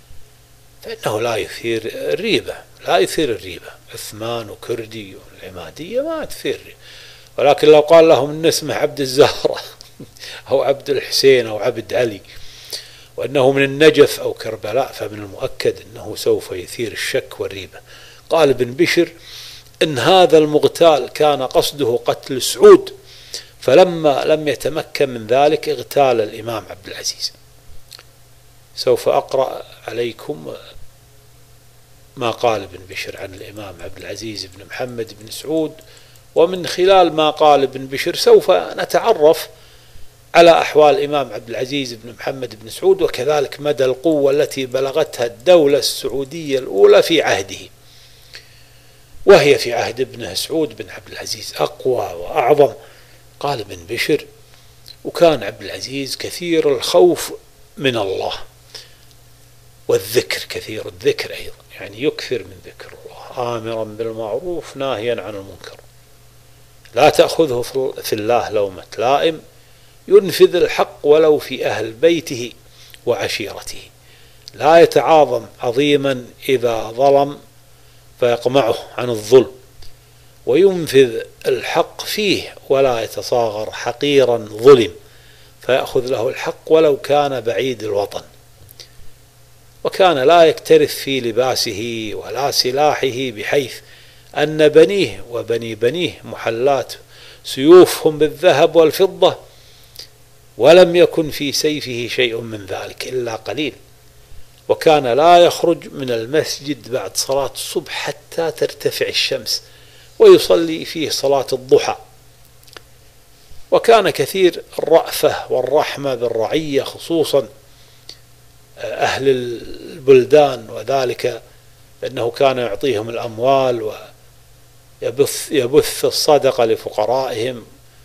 فإنه لا يثير الريبة، لا يثير الريبة. عثمان وكردي والعمادية ما تثير الريبة. ولكن لو قال لهم أن اسمه عبد الزهرة أو عبد الحسين أو عبد علي وأنه من النجف أو كربلاء فمن المؤكد أنه سوف يثير الشك والريبة. قال ابن بشر إن هذا المغتال كان قصده قتل سعود، فلما لم يتمكن من ذلك اغتال الإمام عبد العزيز. سوف أقرأ عليكم ما قال ابن بشر عن الإمام عبد العزيز بن محمد بن سعود، ومن خلال ما قال ابن بشر سوف نتعرف على أحوال الإمام عبد العزيز بن محمد بن سعود، وكذلك مدى القوة التي بلغتها الدولة السعودية الأولى في عهده، وهي في عهد ابنه سعود بن عبد العزيز أقوى وأعظم. قال ابن بشر: وكان عبد العزيز كثير الخوف من الله والذكر، كثير الذكر أيضا، يعني يكثر من ذكر الله، آمرا بالمعروف ناهيا عن المنكر، لا تأخذه في الله لومة لائم، ينفذ الحق ولو في أهل بيته وعشيرته، لا يتعاظم عظيما إذا ظلم فيقمعه عن الظلم، وينفذ الحق فيه ولا يتصاغر حقيرا ظلم فيأخذ له الحق ولو كان بعيد الوطن. وكان لا يكترث في لباسه ولا سلاحه، بحيث أن بنيه وبني بنيه محلات سيوفهم بالذهب والفضة، ولم يكن في سيفه شيء من ذلك إلا قليل. وكان لا يخرج من المسجد بعد صلاة الصبح حتى ترتفع الشمس ويصلي فيه صلاة الضحى. وكان كثير الرأفة والرحمة بالرعية، خصوصا أهل البلدان، وذلك لأنه كان يعطيهم الأموال ويبث يبث الصدقة لفقرائهم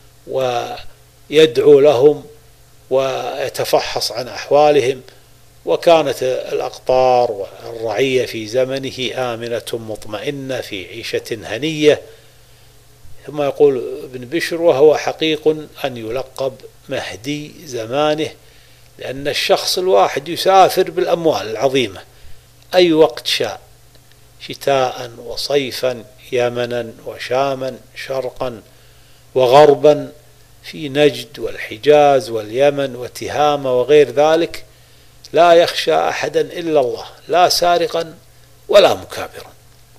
ويدعو لهم ويتفحص عن أحوالهم. وكانت الأقطار والرعية في زمنه آمنة مطمئنة في عيشة هنية. ثم يقول ابن بشر: وهو حقيق أن يلقب مهدي زمانه، لأن الشخص الواحد يسافر بالأموال العظيمة أي وقت شاء، شتاء وصيفا، يمنا وشاما، شرقا وغربا، في نجد والحجاز واليمن وتهامة وغير ذلك، لا يخشى أحدا إلا الله، لا سارقا ولا مكابرا.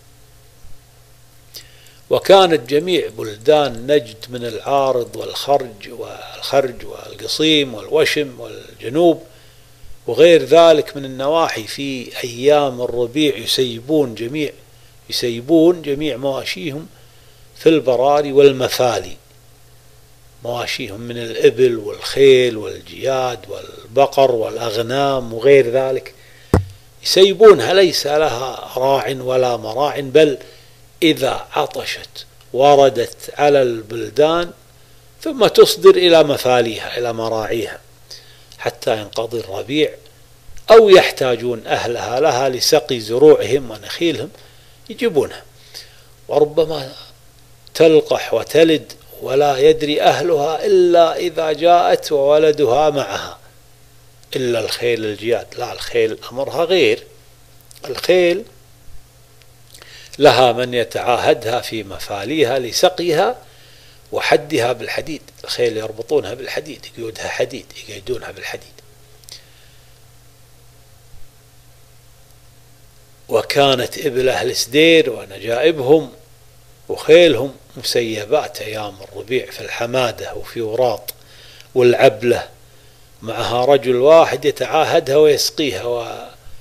وكانت جميع بلدان نجد من العارض والخرج والخرج والقصيم والوشم والجنوب وغير ذلك من النواحي في أيام الربيع يسيبون جميع يسيبون جميع مواشيهم في البراري والمفالي، مواشيهم من الإبل والخيل والجياد والبقر والأغنام وغير ذلك، يسيبونها ليس لها راع ولا مراع، بل إذا عطشت وردت على البلدان ثم تصدر إلى مفاليها إلى مراعيها حتى ينقضي الربيع، أو يحتاجون أهلها لها لسقي زروعهم ونخيلهم يجيبونها. وربما تلقح وتلد ولا يدري أهلها إلا إذا جاءت وولدها معها، إلا الخيل الجياد. لا، الخيل أمرها غير. الخيل لها من يتعاهدها في مفاليها لسقيها وحدها بالحديد. الخيل يربطونها بالحديد، يقيدها حديد، يقيدونها بالحديد. وكانت إبل أهل سدير ونجائبهم وخيلهم مسيبات أيام الربيع في الحمادة وفي وراط والعبلة، معها رجل واحد يتعاهدها ويسقيها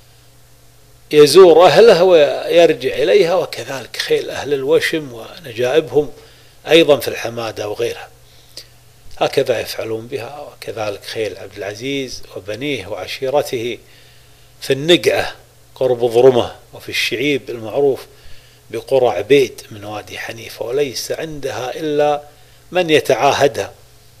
ويزور أهلها ويرجع إليها. وكذلك خيل أهل الوشم ونجائبهم أيضا في الحمادة وغيرها، هكذا يفعلون بها. وكذلك خيل عبد العزيز وبنيه وعشيرته في النقعة قرب ضرمة، وفي الشعيب المعروف بقرى عبيد من وادي حنيفة، وليس عندها إلا من يتعاهدها.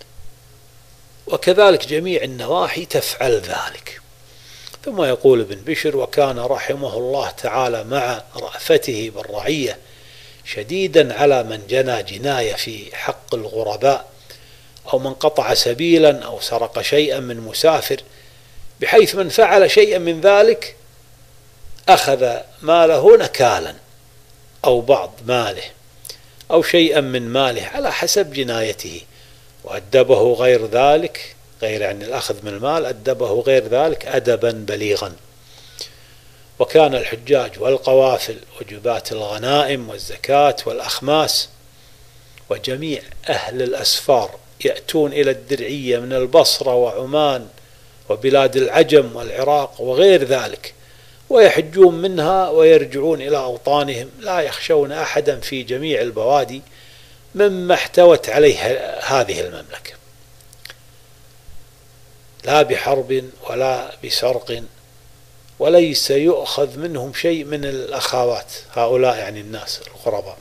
وكذلك جميع النواحي تفعل ذلك. ثم يقول ابن بشر: وكان رحمه الله تعالى مع رأفته بالرعية شديدا على من جنى جناية في حق الغرباء، أو من قطع سبيلا، أو سرق شيئا من مسافر، بحيث من فعل شيئا من ذلك أخذ ماله نكالا، أو بعض ماله، أو شيئا من ماله على حسب جنايته، وأدبه غير ذلك، غير يعني الأخذ من المال، أدبه غير ذلك أدبا بليغا. وكان الحجاج والقوافل وجبات الغنائم والزكاة والأخماس وجميع أهل الأسفار يأتون إلى الدرعية من البصرة وعمان وبلاد العجم والعراق وغير ذلك، ويحجون منها ويرجعون إلى أوطانهم، لا يخشون أحدا في جميع البوادي مما احتوت عليه هذه المملكة، لا بحرب ولا بسرق، وليس يؤخذ منهم شيء من الأخوات. هؤلاء يعني الناس الغرباء،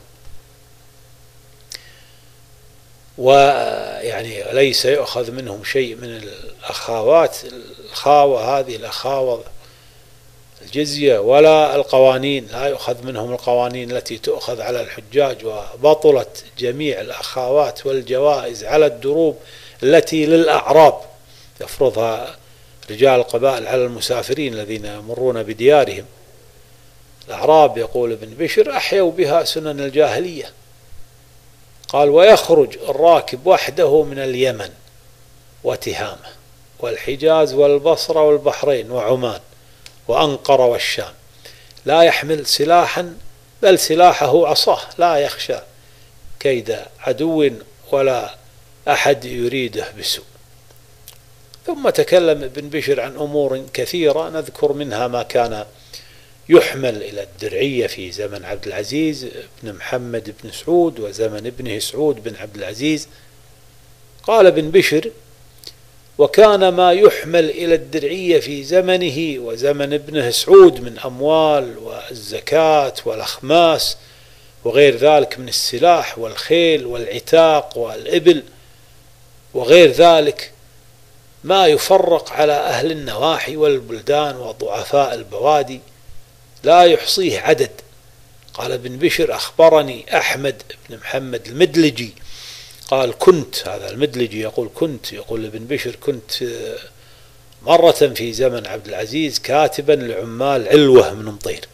ويعني ليس يؤخذ منهم شيء من الأخوات. الخاوة هذه الأخاوة الجزية، ولا القوانين، لا يؤخذ منهم القوانين التي تؤخذ على الحجاج. وبطلت جميع الأخوات والجوائز على الدروب التي للأعراب يفرضها رجال القبائل على المسافرين الذين يمرون بديارهم. الأعراب، يقول ابن بشر، أحيوا بها سنن الجاهلية. قال: ويخرج الراكب وحده من اليمن وتهامة والحجاز والبصرة والبحرين وعمان وأنقرة والشام، لا يحمل سلاحا، بل سلاحه عصاه، لا يخشى كيد عدو ولا أحد يريده بسوء. ثم تكلم ابن بشر عن أمور كثيرة، نذكر منها ما كان يحمل إلى الدرعية في زمن عبد العزيز بن محمد بن سعود وزمن ابنه سعود بن عبد العزيز. قال ابن بشر: وكان ما يحمل إلى الدرعية في زمنه وزمن ابنه سعود من أموال والزكاة والأخماس وغير ذلك من السلاح والخيل والعتاق والإبل وغير ذلك، ما يفرق على أهل النواحي والبلدان وضعفاء البوادي، لا يحصيه عدد. قال ابن بشر: أخبرني أحمد بن محمد المدلجي قال: كنت، هذا المدلجي يقول كنت، يقول ابن بشر: كنت مرة في زمن عبد العزيز كاتبا لعمال علوة من مطير،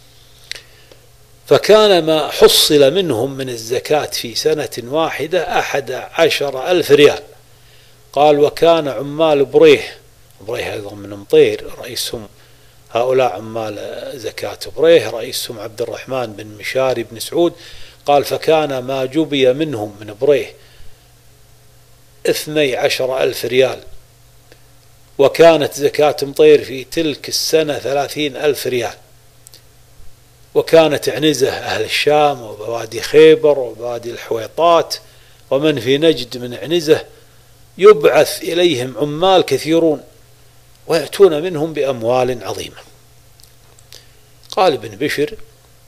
فكان ما حصل منهم من الزكاة في سنة واحدة أحد عشر ألف ريال. قال: وكان عمال بريه، بريه أيضا من مطير، رئيسهم هؤلاء عمال زكاة بريه، رئيسهم عبد الرحمن بن مشاري بن سعود. قال: فكان ما جبي منهم من بريه اثني عشر ألف ريال، وكانت زكاة مطير في تلك السنة ثلاثين ألف ريال. وكانت عنزة أهل الشام وبوادي خيبر وبوادي الحويطات ومن في نجد من عنزة يبعث إليهم عمال كثيرون ويأتون منهم بأموال عظيمة. قال ابن بشر: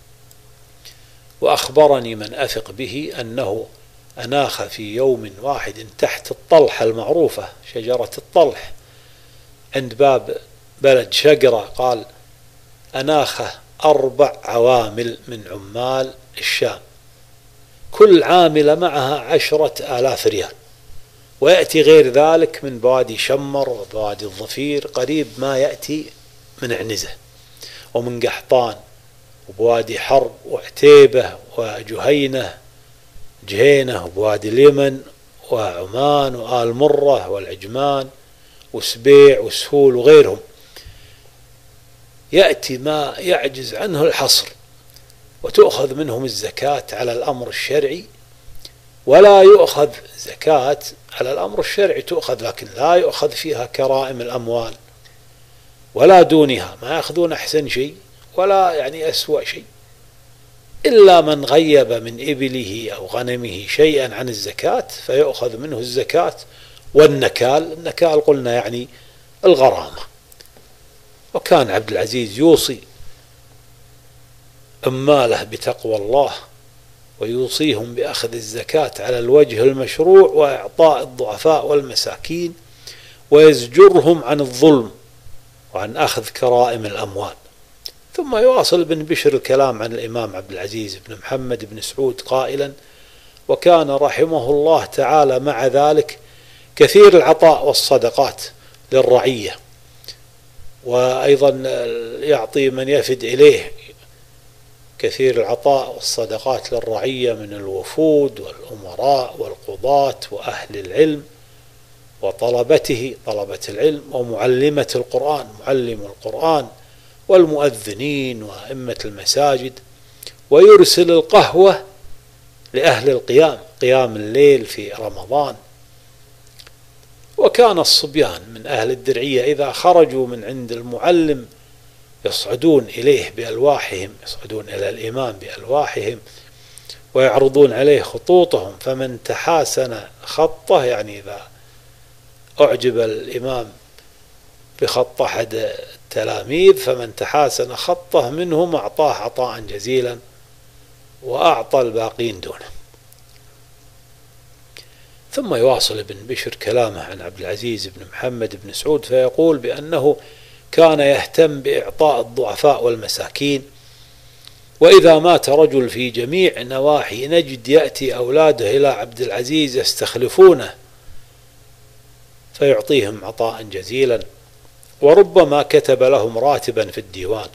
وأخبرني من أثق به أنه أناخ في يوم واحد تحت الطلحة المعروفة، شجرة الطلح عند باب بلد شقرة، قال: أناخ أربع عوامل من عمال الشام، كل عاملة معها عشرة آلاف ريال، ويأتي غير ذلك من بوادي شمر وبوادي الظفير قريب ما يأتي من عنزة ومن قحطان وبوادي حرب وعتيبة وجهينة جهينة وبوادي اليمن وعمان وآل مرة والعجمان وسبيع وسهول وغيرهم، يأتي ما يعجز عنه الحصر، وتؤخذ منهم الزكاة على الأمر الشرعي، ولا يؤخذ زكاة على الأمر الشرعي تؤخذ، لكن لا يؤخذ فيها كرائم الأموال ولا دونها، ما يأخذون أحسن شيء ولا يعني أسوأ شيء، إلا من غيب من إبله أو غنمه شيئا عن الزكاة فيؤخذ منه الزكاة والنكال. النكال قلنا يعني الغرامة. وكان عبد العزيز يوصي عماله بتقوى الله، ويوصيهم بأخذ الزكاة على الوجه المشروع وإعطاء الضعفاء والمساكين، ويزجرهم عن الظلم وعن أخذ كرائم الأموال. ثم يواصل ابن بشر الكلام عن الإمام عبد العزيز بن محمد بن سعود قائلا: وكان رحمه الله تعالى مع ذلك كثير العطاء والصدقات للرعية، وأيضا يعطي من يفد إليه، كثير العطاء والصدقات للرعية من الوفود والأمراء والقضاة وأهل العلم وطلبته طلبة العلم ومعلمة القرآن معلم القرآن والمؤذنين وأئمة المساجد، ويرسل القهوة لأهل القيام قيام الليل في رمضان. وكان الصبيان من أهل الدرعية إذا خرجوا من عند المعلم يصعدون إليه بألواحهم، يصعدون إلى الإمام بألواحهم ويعرضون عليه خطوطهم، فمن تحاسن خطه، يعني إذا أعجب الإمام بخط أحد التلاميذ فمن تحاسن خطه منهم أعطاه عطاء جزيلا وأعطى الباقين دونه. ثم يواصل ابن بشر كلامه عن عبد العزيز بن محمد بن سعود فيقول بأنه كان يهتم بإعطاء الضعفاء والمساكين، وإذا مات رجل في جميع نواحي نجد يأتي أولاده إلى عبد العزيز يستخلفونه فيعطيهم عطاء جزيلا، وربما كتب لهم راتبا في الديوان.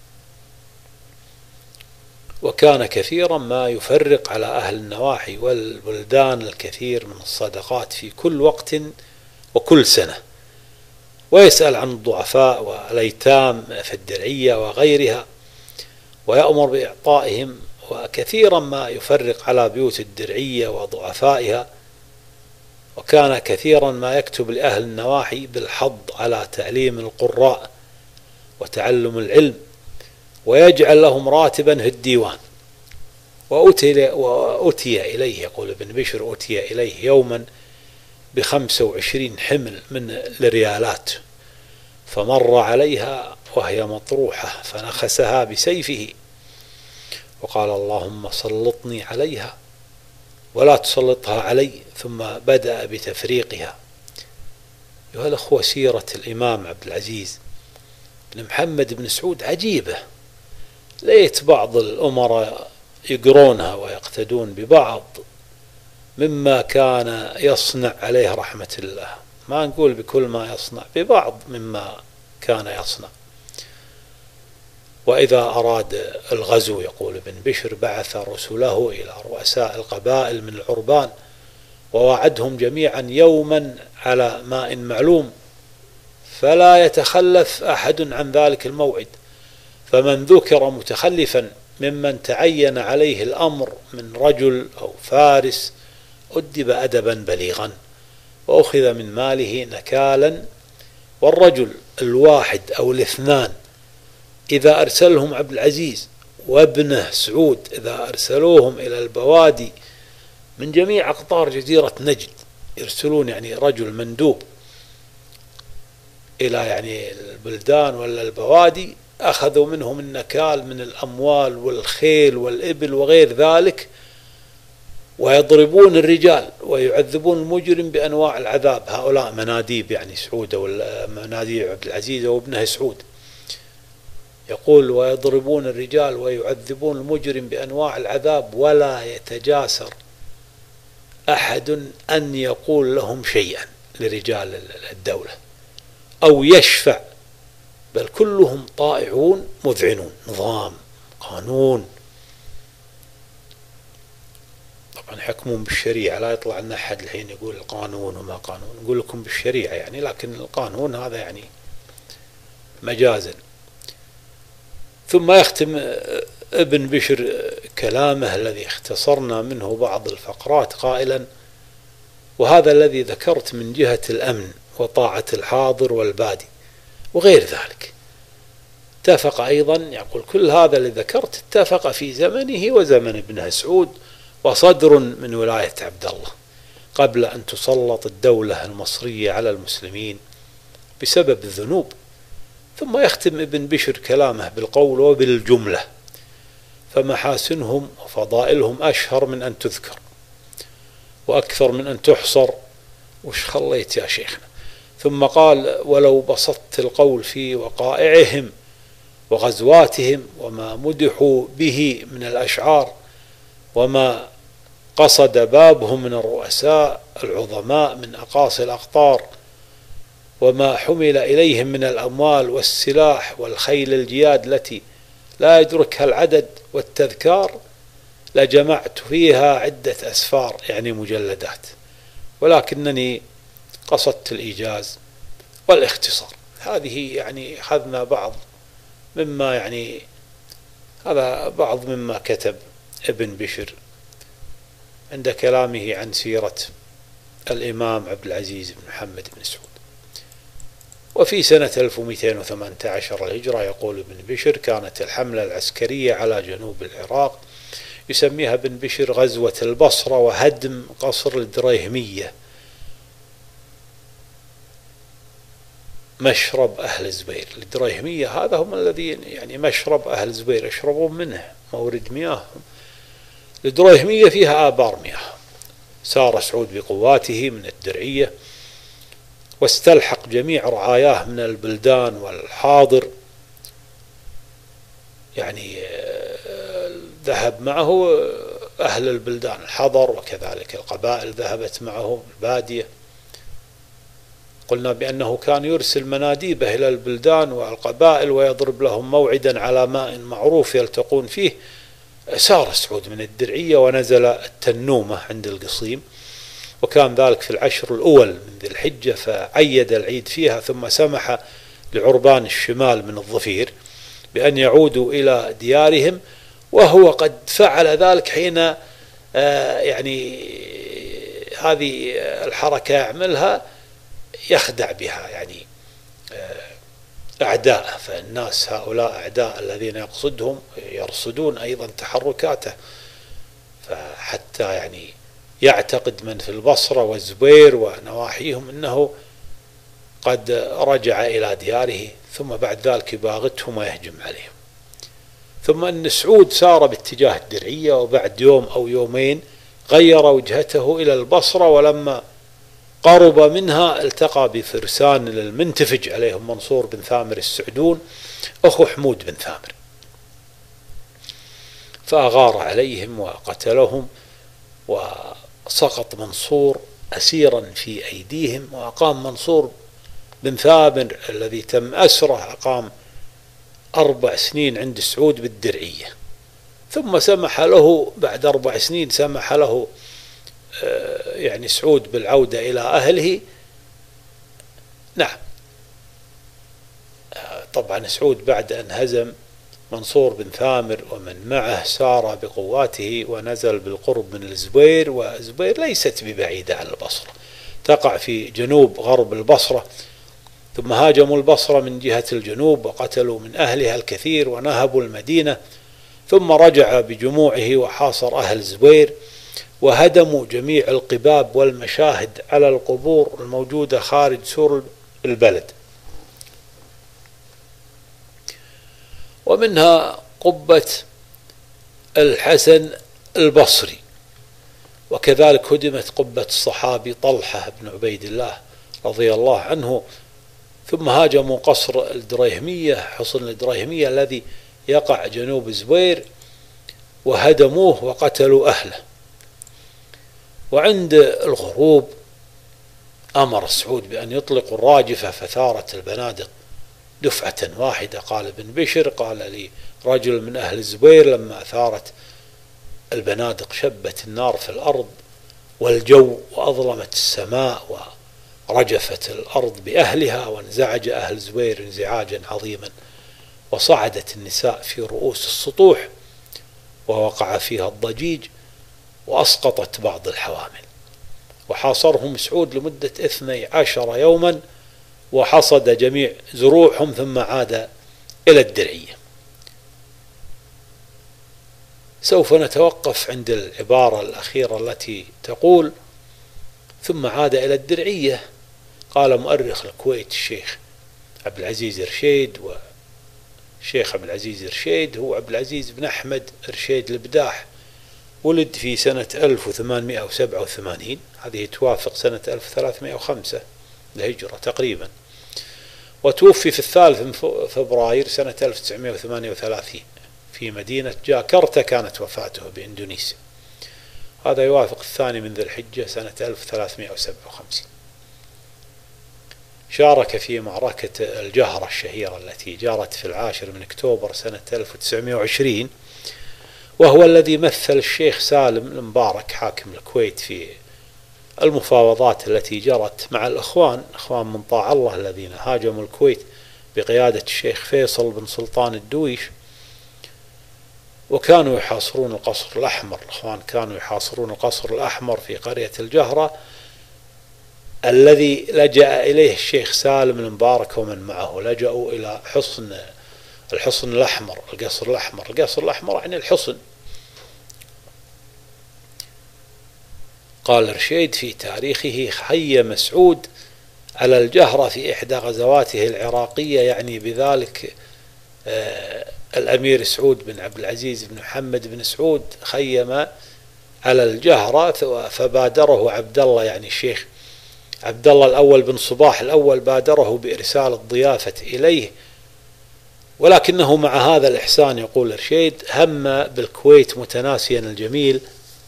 وكان كثيرا ما يفرق على أهل النواحي والبلدان الكثير من الصدقات في كل وقت وكل سنة، ويسأل عن الضعفاء والأيتام في الدرعية وغيرها ويأمر بإعطائهم، وكثيرا ما يفرق على بيوت الدرعية وضعفائها. وكان كثيرا ما يكتب لأهل النواحي بالحض على تعليم القراء وتعلم العلم، ويجعل لهم راتبا في الديوان. وأتي, وأتي إليه، يقول ابن بشر، أتي إليه يوما بخمسة وعشرين حمل من الريالات، فمر عليها وهي مطروحة فنخسها بسيفه وقال: اللهم سلطني عليها ولا تسلطها علي، ثم بدأ بتفريقها. أيها الأخوة، سيرة الإمام عبد العزيز بن محمد بن سعود عجيبة، ليت بعض الأمراء يقرونها ويقتدون ببعض مما كان يصنع عليه رحمة الله، ما نقول بكل ما يصنع، ببعض مما كان يصنع. وإذا أراد الغزو، يقول ابن بشر، بعث رسله إلى رؤساء القبائل من العربان ووعدهم جميعا يوما على ماء معلوم، فلا يتخلف أحد عن ذلك الموعد، فمن ذكر متخلفا ممن تعين عليه الأمر من رجل أو فارس أدب أدبا بليغا وأخذ من ماله نكالا. والرجل الواحد أو الاثنان إذا أرسلهم عبد العزيز وابنه سعود، إذا أرسلوهم إلى البوادي من جميع أقطار جزيرة نجد، يرسلون يعني رجل مندوب إلى يعني البلدان ولا البوادي، أخذوا منهم النكال من الأموال والخيل والإبل وغير ذلك، ويضربون الرجال ويعذبون المجرم بأنواع العذاب. هؤلاء مناديب يعني سعود ومناديب عبد العزيز وابنه سعود، يقول ويضربون الرجال ويعذبون المجرم بأنواع العذاب ولا يتجاسر أحد أن يقول لهم شيئا لرجال الدولة أو يشفع، بل كلهم طائعون مذعنون. نظام، قانون، طبعا يحكمون بالشريعة، لا يطلع لنا أحد الحين يقول القانون وما قانون، نقول لكم بالشريعة يعني، لكن القانون هذا يعني مجازا. ثم يختم ابن بشر كلامه الذي اختصرنا منه بعض الفقرات قائلا: وهذا الذي ذكرت من جهة الأمن وطاعة الحاضر والبادي وغير ذلك، اتفق أيضا، يقول كل هذا اللي ذكرت اتفق في زمنه وزمن ابنه سعود وصدر من ولاية عبد الله قبل أن تسلط الدولة المصرية على المسلمين بسبب الذنوب. ثم يختم ابن بشر كلامه بالقول: وبالجملة فمحاسنهم وفضائلهم أشهر من أن تذكر وأكثر من أن تحصر. وش خليت يا شيخنا؟ ثم قال: ولو بسطت القول في وقائعهم وغزواتهم وما مدحوا به من الأشعار وما قصد بابهم من الرؤساء العظماء من أقاصي الأقطار وما حمل إليهم من الأموال والسلاح والخيل الجياد التي لا يدركها العدد والتذكار، لجمعت فيها عدة أسفار يعني مجلدات، ولكنني قصدت الإيجاز والاختصار. هذه يعني أخذنا بعض مما يعني هذا بعض مما كتب ابن بشر عند كلامه عن سيرة الإمام عبد العزيز بن محمد بن سعود. وفي سنة ألف ومئتين وثمانية عشر الهجرة يقول ابن بشر: كانت الحملة العسكرية على جنوب العراق يسميها ابن بشر غزوة البصرة وهدم قصر الدريهمية مشرب أهل الزبير. الدريهمية هذا هم الذين يعني مشرب أهل الزبير يشربون منه، مورد مياههم. الدريهمية فيها آبار مياه. سار سعود بقواته من الدرعية واستلحق جميع رعاياه من البلدان والحاضر، يعني ذهب معه أهل البلدان الحضر، وكذلك القبائل ذهبت معه البادية. قلنا بأنه كان يرسل مناديبه إلى البلدان والقبائل ويضرب لهم موعدا على ماء معروف يلتقون فيه. سار سعود من الدرعية ونزل التنومة عند القصيم، وكان ذلك في العشر الأول من ذي الحجة، فعيد العيد فيها، ثم سمح لعربان الشمال من الظفير بأن يعودوا إلى ديارهم، وهو قد فعل ذلك حين يعني هذه الحركة يعملها يخدع بها يعني أعداءه، فالناس هؤلاء أعداء الذين يقصدهم يرصدون أيضا تحركاته، فحتى يعني يعتقد من في البصرة والزبير ونواحيهم أنه قد رجع إلى دياره، ثم بعد ذلك يباغتهم ويهجم عليهم. ثم أن سعود سار باتجاه الدرعية، وبعد يوم أو يومين غير وجهته إلى البصرة، ولما قرب منها التقى بفرسان للمنتفج عليهم منصور بن ثامر السعدون أخو حمود بن ثامر، فأغار عليهم وقتلهم، وسقط منصور أسيرا في أيديهم. وأقام منصور بن ثامر الذي تم أسره أقام أربع سنين عند سعود بالدرعية، ثم سمح له بعد أربع سنين سمح له يعني سعود بالعودة إلى أهله. نعم، طبعا سعود بعد أن هزم منصور بن ثامر ومن معه سار بقواته ونزل بالقرب من الزبير، والزبير ليست ببعيدة عن البصرة، تقع في جنوب غرب البصرة. ثم هاجموا البصرة من جهة الجنوب وقتلوا من أهلها الكثير ونهبوا المدينة، ثم رجع بجموعه وحاصر أهل الزبير، وهدموا جميع القباب والمشاهد على القبور الموجودة خارج سور البلد. ومنها قبة الحسن البصري، وكذلك هدمت قبة الصحابي طلحة بن عبيد الله رضي الله عنه. ثم هاجموا قصر الدريهمية، حصن الدريهمية الذي يقع جنوب زبير، وهدموه وقتلوا أهله. وعند الغروب أمر سعود بأن يطلقوا الراجفة، فثارت البنادق دفعة واحدة. قال ابن بشر قال لي رجل من أهل الزبير لما ثارت البنادق شبت النار في الأرض والجو، وأظلمت السماء ورجفت الأرض بأهلها، وانزعج أهل زبير انزعاجا عظيما، وصعدت النساء في رؤوس السطوح ووقع فيها الضجيج، وأسقطت بعض الحوامل. وحاصرهم سعود لمدة اثني عشر يوما، وحصد جميع زروعهم، ثم عاد إلى الدرعية. سوف نتوقف عند العبارة الأخيرة التي تقول ثم عاد إلى الدرعية. قال مؤرخ الكويت الشيخ عبد العزيز رشيد، والشيخ عبد العزيز رشيد هو عبد العزيز بن أحمد رشيد البداح، ولد في سنة ألف وثمانمائة وسبعة وثمانين، هذه توافق سنة ألف وثلاثمائة وخمسة الهجرة تقريبا، وتوفي في الثالث من فبراير سنة ألف وتسعمائة وثمانية وثلاثين في مدينة جاكرتا، كانت وفاته بإندونيسيا. هذا يوافق الثاني من ذي الحجة سنة ألف وثلاثمائة وسبعة وخمسين. شارك في معركة الجهرة الشهيرة التي جرت في العاشر من أكتوبر سنة ألف وتسعمائة وعشرين، وهو الذي مثل الشيخ سالم المبارك حاكم الكويت في المفاوضات التي جرت مع الإخوان إخوان من طاع الله الذين هاجموا الكويت بقيادة الشيخ فيصل بن سلطان الدويش، وكانوا يحاصرون القصر الأحمر. الإخوان كانوا يحاصرون القصر الأحمر في قرية الجهرة الذي لجأ إليه الشيخ سالم المبارك ومن معه، لجأوا إلى حصن الحصن الأحمر، القصر الأحمر. القصر الأحمر يعني الحصن. قال رشيد في تاريخه: خيم مسعود على الجهرة في إحدى غزواته العراقية، يعني بذلك آه الأمير سعود بن عبد العزيز بن محمد بن سعود خيم على الجهرة، فبادره عبد الله، يعني الشيخ عبد الله الأول بن صباح الأول، بادره بإرسال الضيافة إليه، ولكنه مع هذا الإحسان يقول رشيد هم بالكويت متناسيا الجميل،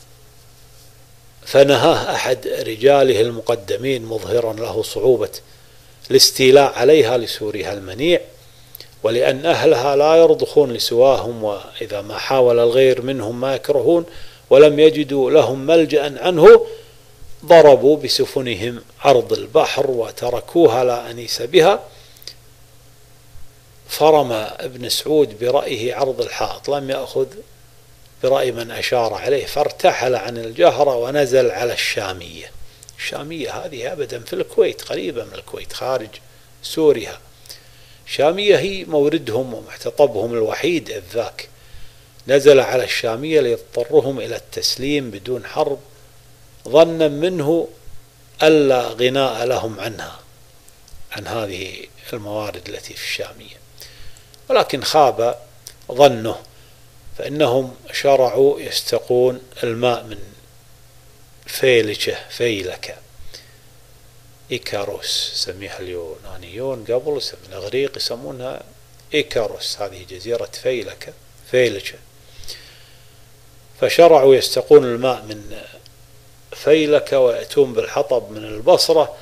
فنهاه أحد رجاله المقدمين مظهرا له صعوبة الاستيلاء عليها لسورها المنيع، ولأن أهلها لا يرضخون لسواهم، وإذا ما حاول الغير منهم ما يكرهون، ولم يجدوا لهم ملجأ عنه ضربوا بسفنهم عرض البحر وتركوها لا أنيس بها. فرمى ابن سعود برأيه عرض الحائط، لم يأخذ برأي من أشار عليه، فارتحل عن الجهرة ونزل على الشامية. الشامية هذه أبدا في الكويت، قريبة من الكويت خارج سوريا. الشامية هي موردهم ومحتطبهم الوحيد إذ ذاك. نزل على الشامية ليضطرهم إلى التسليم بدون حرب، ظنا منه ألا غناء لهم عنها، عن هذه الموارد التي في الشامية، ولكن خاب ظنه، فإنهم شرعوا يستقون الماء من فيلكة فيلكة إيكاروس، سميها اليونانيون قبل، الإغريق يسمونها إيكاروس، هذه جزيرة فيلكة فيلكة. فشرعوا يستقون الماء من فيلكة ويأتون بالحطب من البصرة.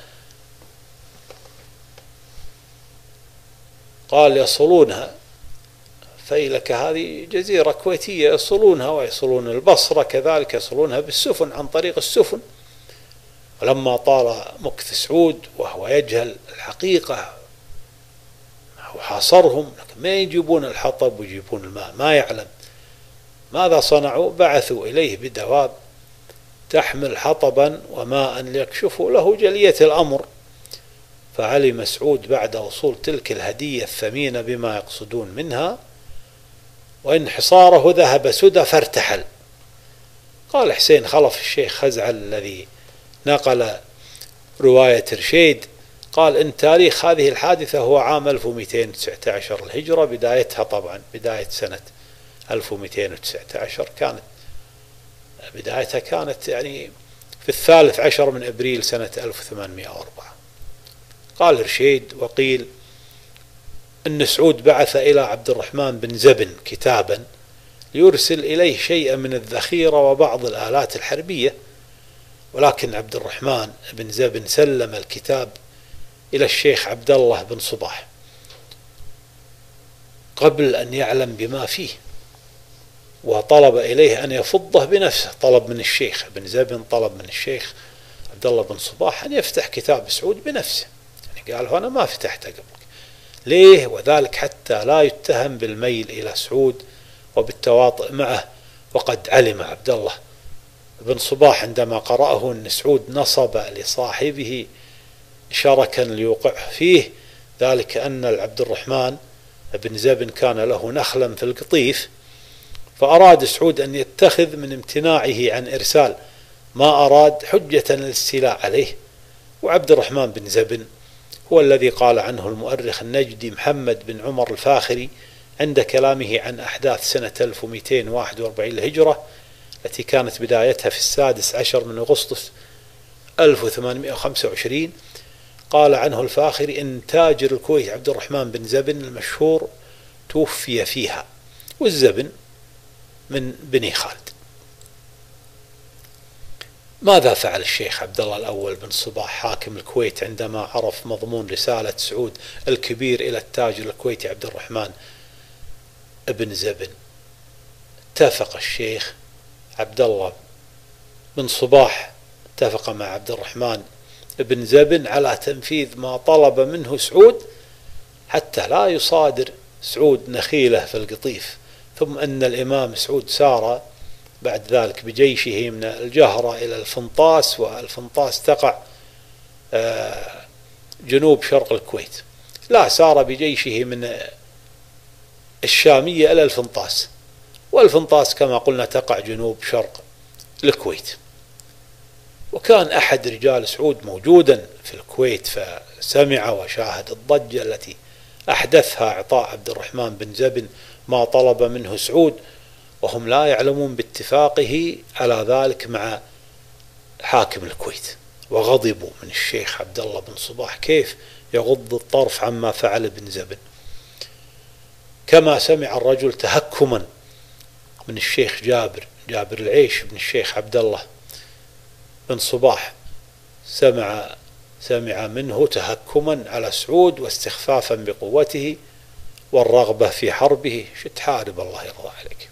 قال يصلونها، فيلكة هذه جزيرة كويتية، يصلونها ويصلون البصرة كذلك، يصلونها بالسفن عن طريق السفن. ولما طال مكث سعود وهو يجهل الحقيقة وحاصرهم، لكن ما يجيبون الحطب ويجيبون الماء، ما يعلم ماذا صنعوا. بعثوا إليه بدواب تحمل حطبا وماء ليكشفوا له جلية الأمر، فعلم سعود بعد وصول تلك الهدية الثمينة بما يقصدون منها، وانحصاره ذهب سدى فارتحل. قال حسين خلف الشيخ خزعل الذي نقل رواية رشيد: قال إن تاريخ هذه الحادثة هو عام ألف ومئتين وتسعة عشر الهجرة، بدايتها طبعا بداية سنة ألف ومئتين وتسعة عشر، كانت بدايتها كانت يعني في الثالث عشر من أبريل سنة ألف وثمانمئة وأربعة. قال رشيد: وقيل أن سعود بعث إلى عبد الرحمن بن زبن كتابا ليرسل إليه شيئا من الذخيرة وبعض الآلات الحربية، ولكن عبد الرحمن بن زبن سلم الكتاب إلى الشيخ عبد الله بن صباح قبل أن يعلم بما فيه، وطلب إليه أن يفضه بنفسه. طلب من الشيخ بن زبن طلب من الشيخ عبد الله بن صباح أن يفتح كتاب سعود بنفسه، يعني قال: أنا ما فتحته قبلك. ليه؟ وذلك حتى لا يتهم بالميل إلى سعود وبالتواطؤ معه، وقد علم عبد الله بن صباح عندما قرأه أن سعود نصب لصاحبه شركا ليوقعه فيه، ذلك أن عبد الرحمن بن زبن كان له نخلا في القطيف، فأراد سعود أن يتخذ من امتناعه عن إرسال ما أراد حجة للاستيلاء عليه. وعبد الرحمن بن زبن هو الذي قال عنه المؤرخ النجدي محمد بن عمر الفاخري عند كلامه عن أحداث سنة ألف ومئتين وواحد وأربعين الهجرة التي كانت بدايتها في السادس عشر من أغسطس ألف وثمانمئة وخمسة وعشرين، قال عنه الفاخري إن تاجر الكويت عبد الرحمن بن زبن المشهور توفي فيها، والزبن من بني خالد. ماذا فعل الشيخ عبد الله الأول بن صباح حاكم الكويت عندما عرف مضمون رسالة سعود الكبير إلى التاجر الكويتي عبد الرحمن بن زبن؟ اتفق الشيخ عبد الله بن صباح اتفق مع عبد الرحمن بن زبن على تنفيذ ما طلب منه سعود حتى لا يصادر سعود نخيله في القطيف. ثم أن الإمام سعود سار بعد ذلك بجيشه من الجهرة إلى الفنطاس، والفنطاس تقع جنوب شرق الكويت، لا سار بجيشه من الشامية إلى الفنطاس، والفنطاس كما قلنا تقع جنوب شرق الكويت. وكان أحد رجال سعود موجودا في الكويت فسمع وشاهد الضجة التي أحدثها إعطاء عبد الرحمن بن زبن ما طلب منه سعود، وهم لا يعلمون باتفاقه على ذلك مع حاكم الكويت، وغضبوا من الشيخ عبد الله بن صباح كيف يغض الطرف عما فعل ابن زبن. كما سمع الرجل تهكما من الشيخ جابر جابر العيش بن الشيخ عبد الله بن صباح، سمع سمع منه تهكما على سعود واستخفافا بقوته والرغبة في حربه. شو تحارب الله يرضى عليك؟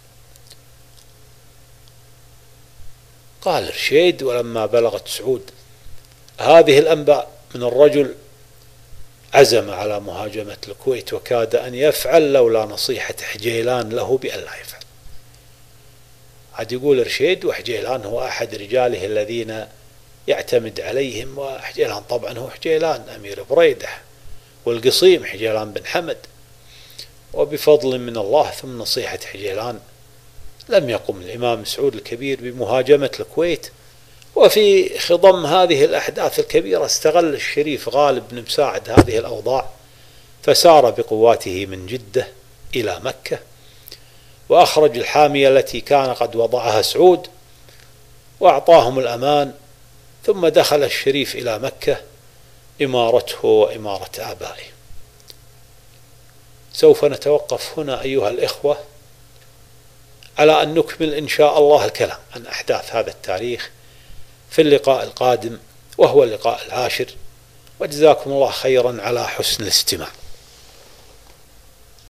قال رشيد: ولما بلغت سعود هذه الأنباء من الرجل عزم على مهاجمة الكويت، وكاد أن يفعل لولا نصيحة حجيلان له بأن لا يفعل. عاد يقول رشيد، وحجيلان هو أحد رجاله الذين يعتمد عليهم، وحجيلان طبعا هو حجيلان أمير بريدة، والقصيم حجيلان بن حمد، وبفضل من الله ثم نصيحة حجيلان لم يقم الإمام سعود الكبير بمهاجمة الكويت. وفي خضم هذه الأحداث الكبيرة استغل الشريف غالب بن مساعد هذه الأوضاع، فسار بقواته من جدة إلى مكة، وأخرج الحامية التي كان قد وضعها سعود وأعطاهم الأمان، ثم دخل الشريف إلى مكة إمارته وإمارة آبائه. سوف نتوقف هنا أيها الإخوة على أن نكمل إن شاء الله الكلام عن أحداث هذا التاريخ في اللقاء القادم، وهو اللقاء العاشر، وجزاكم الله خيرا على حسن الاستماع.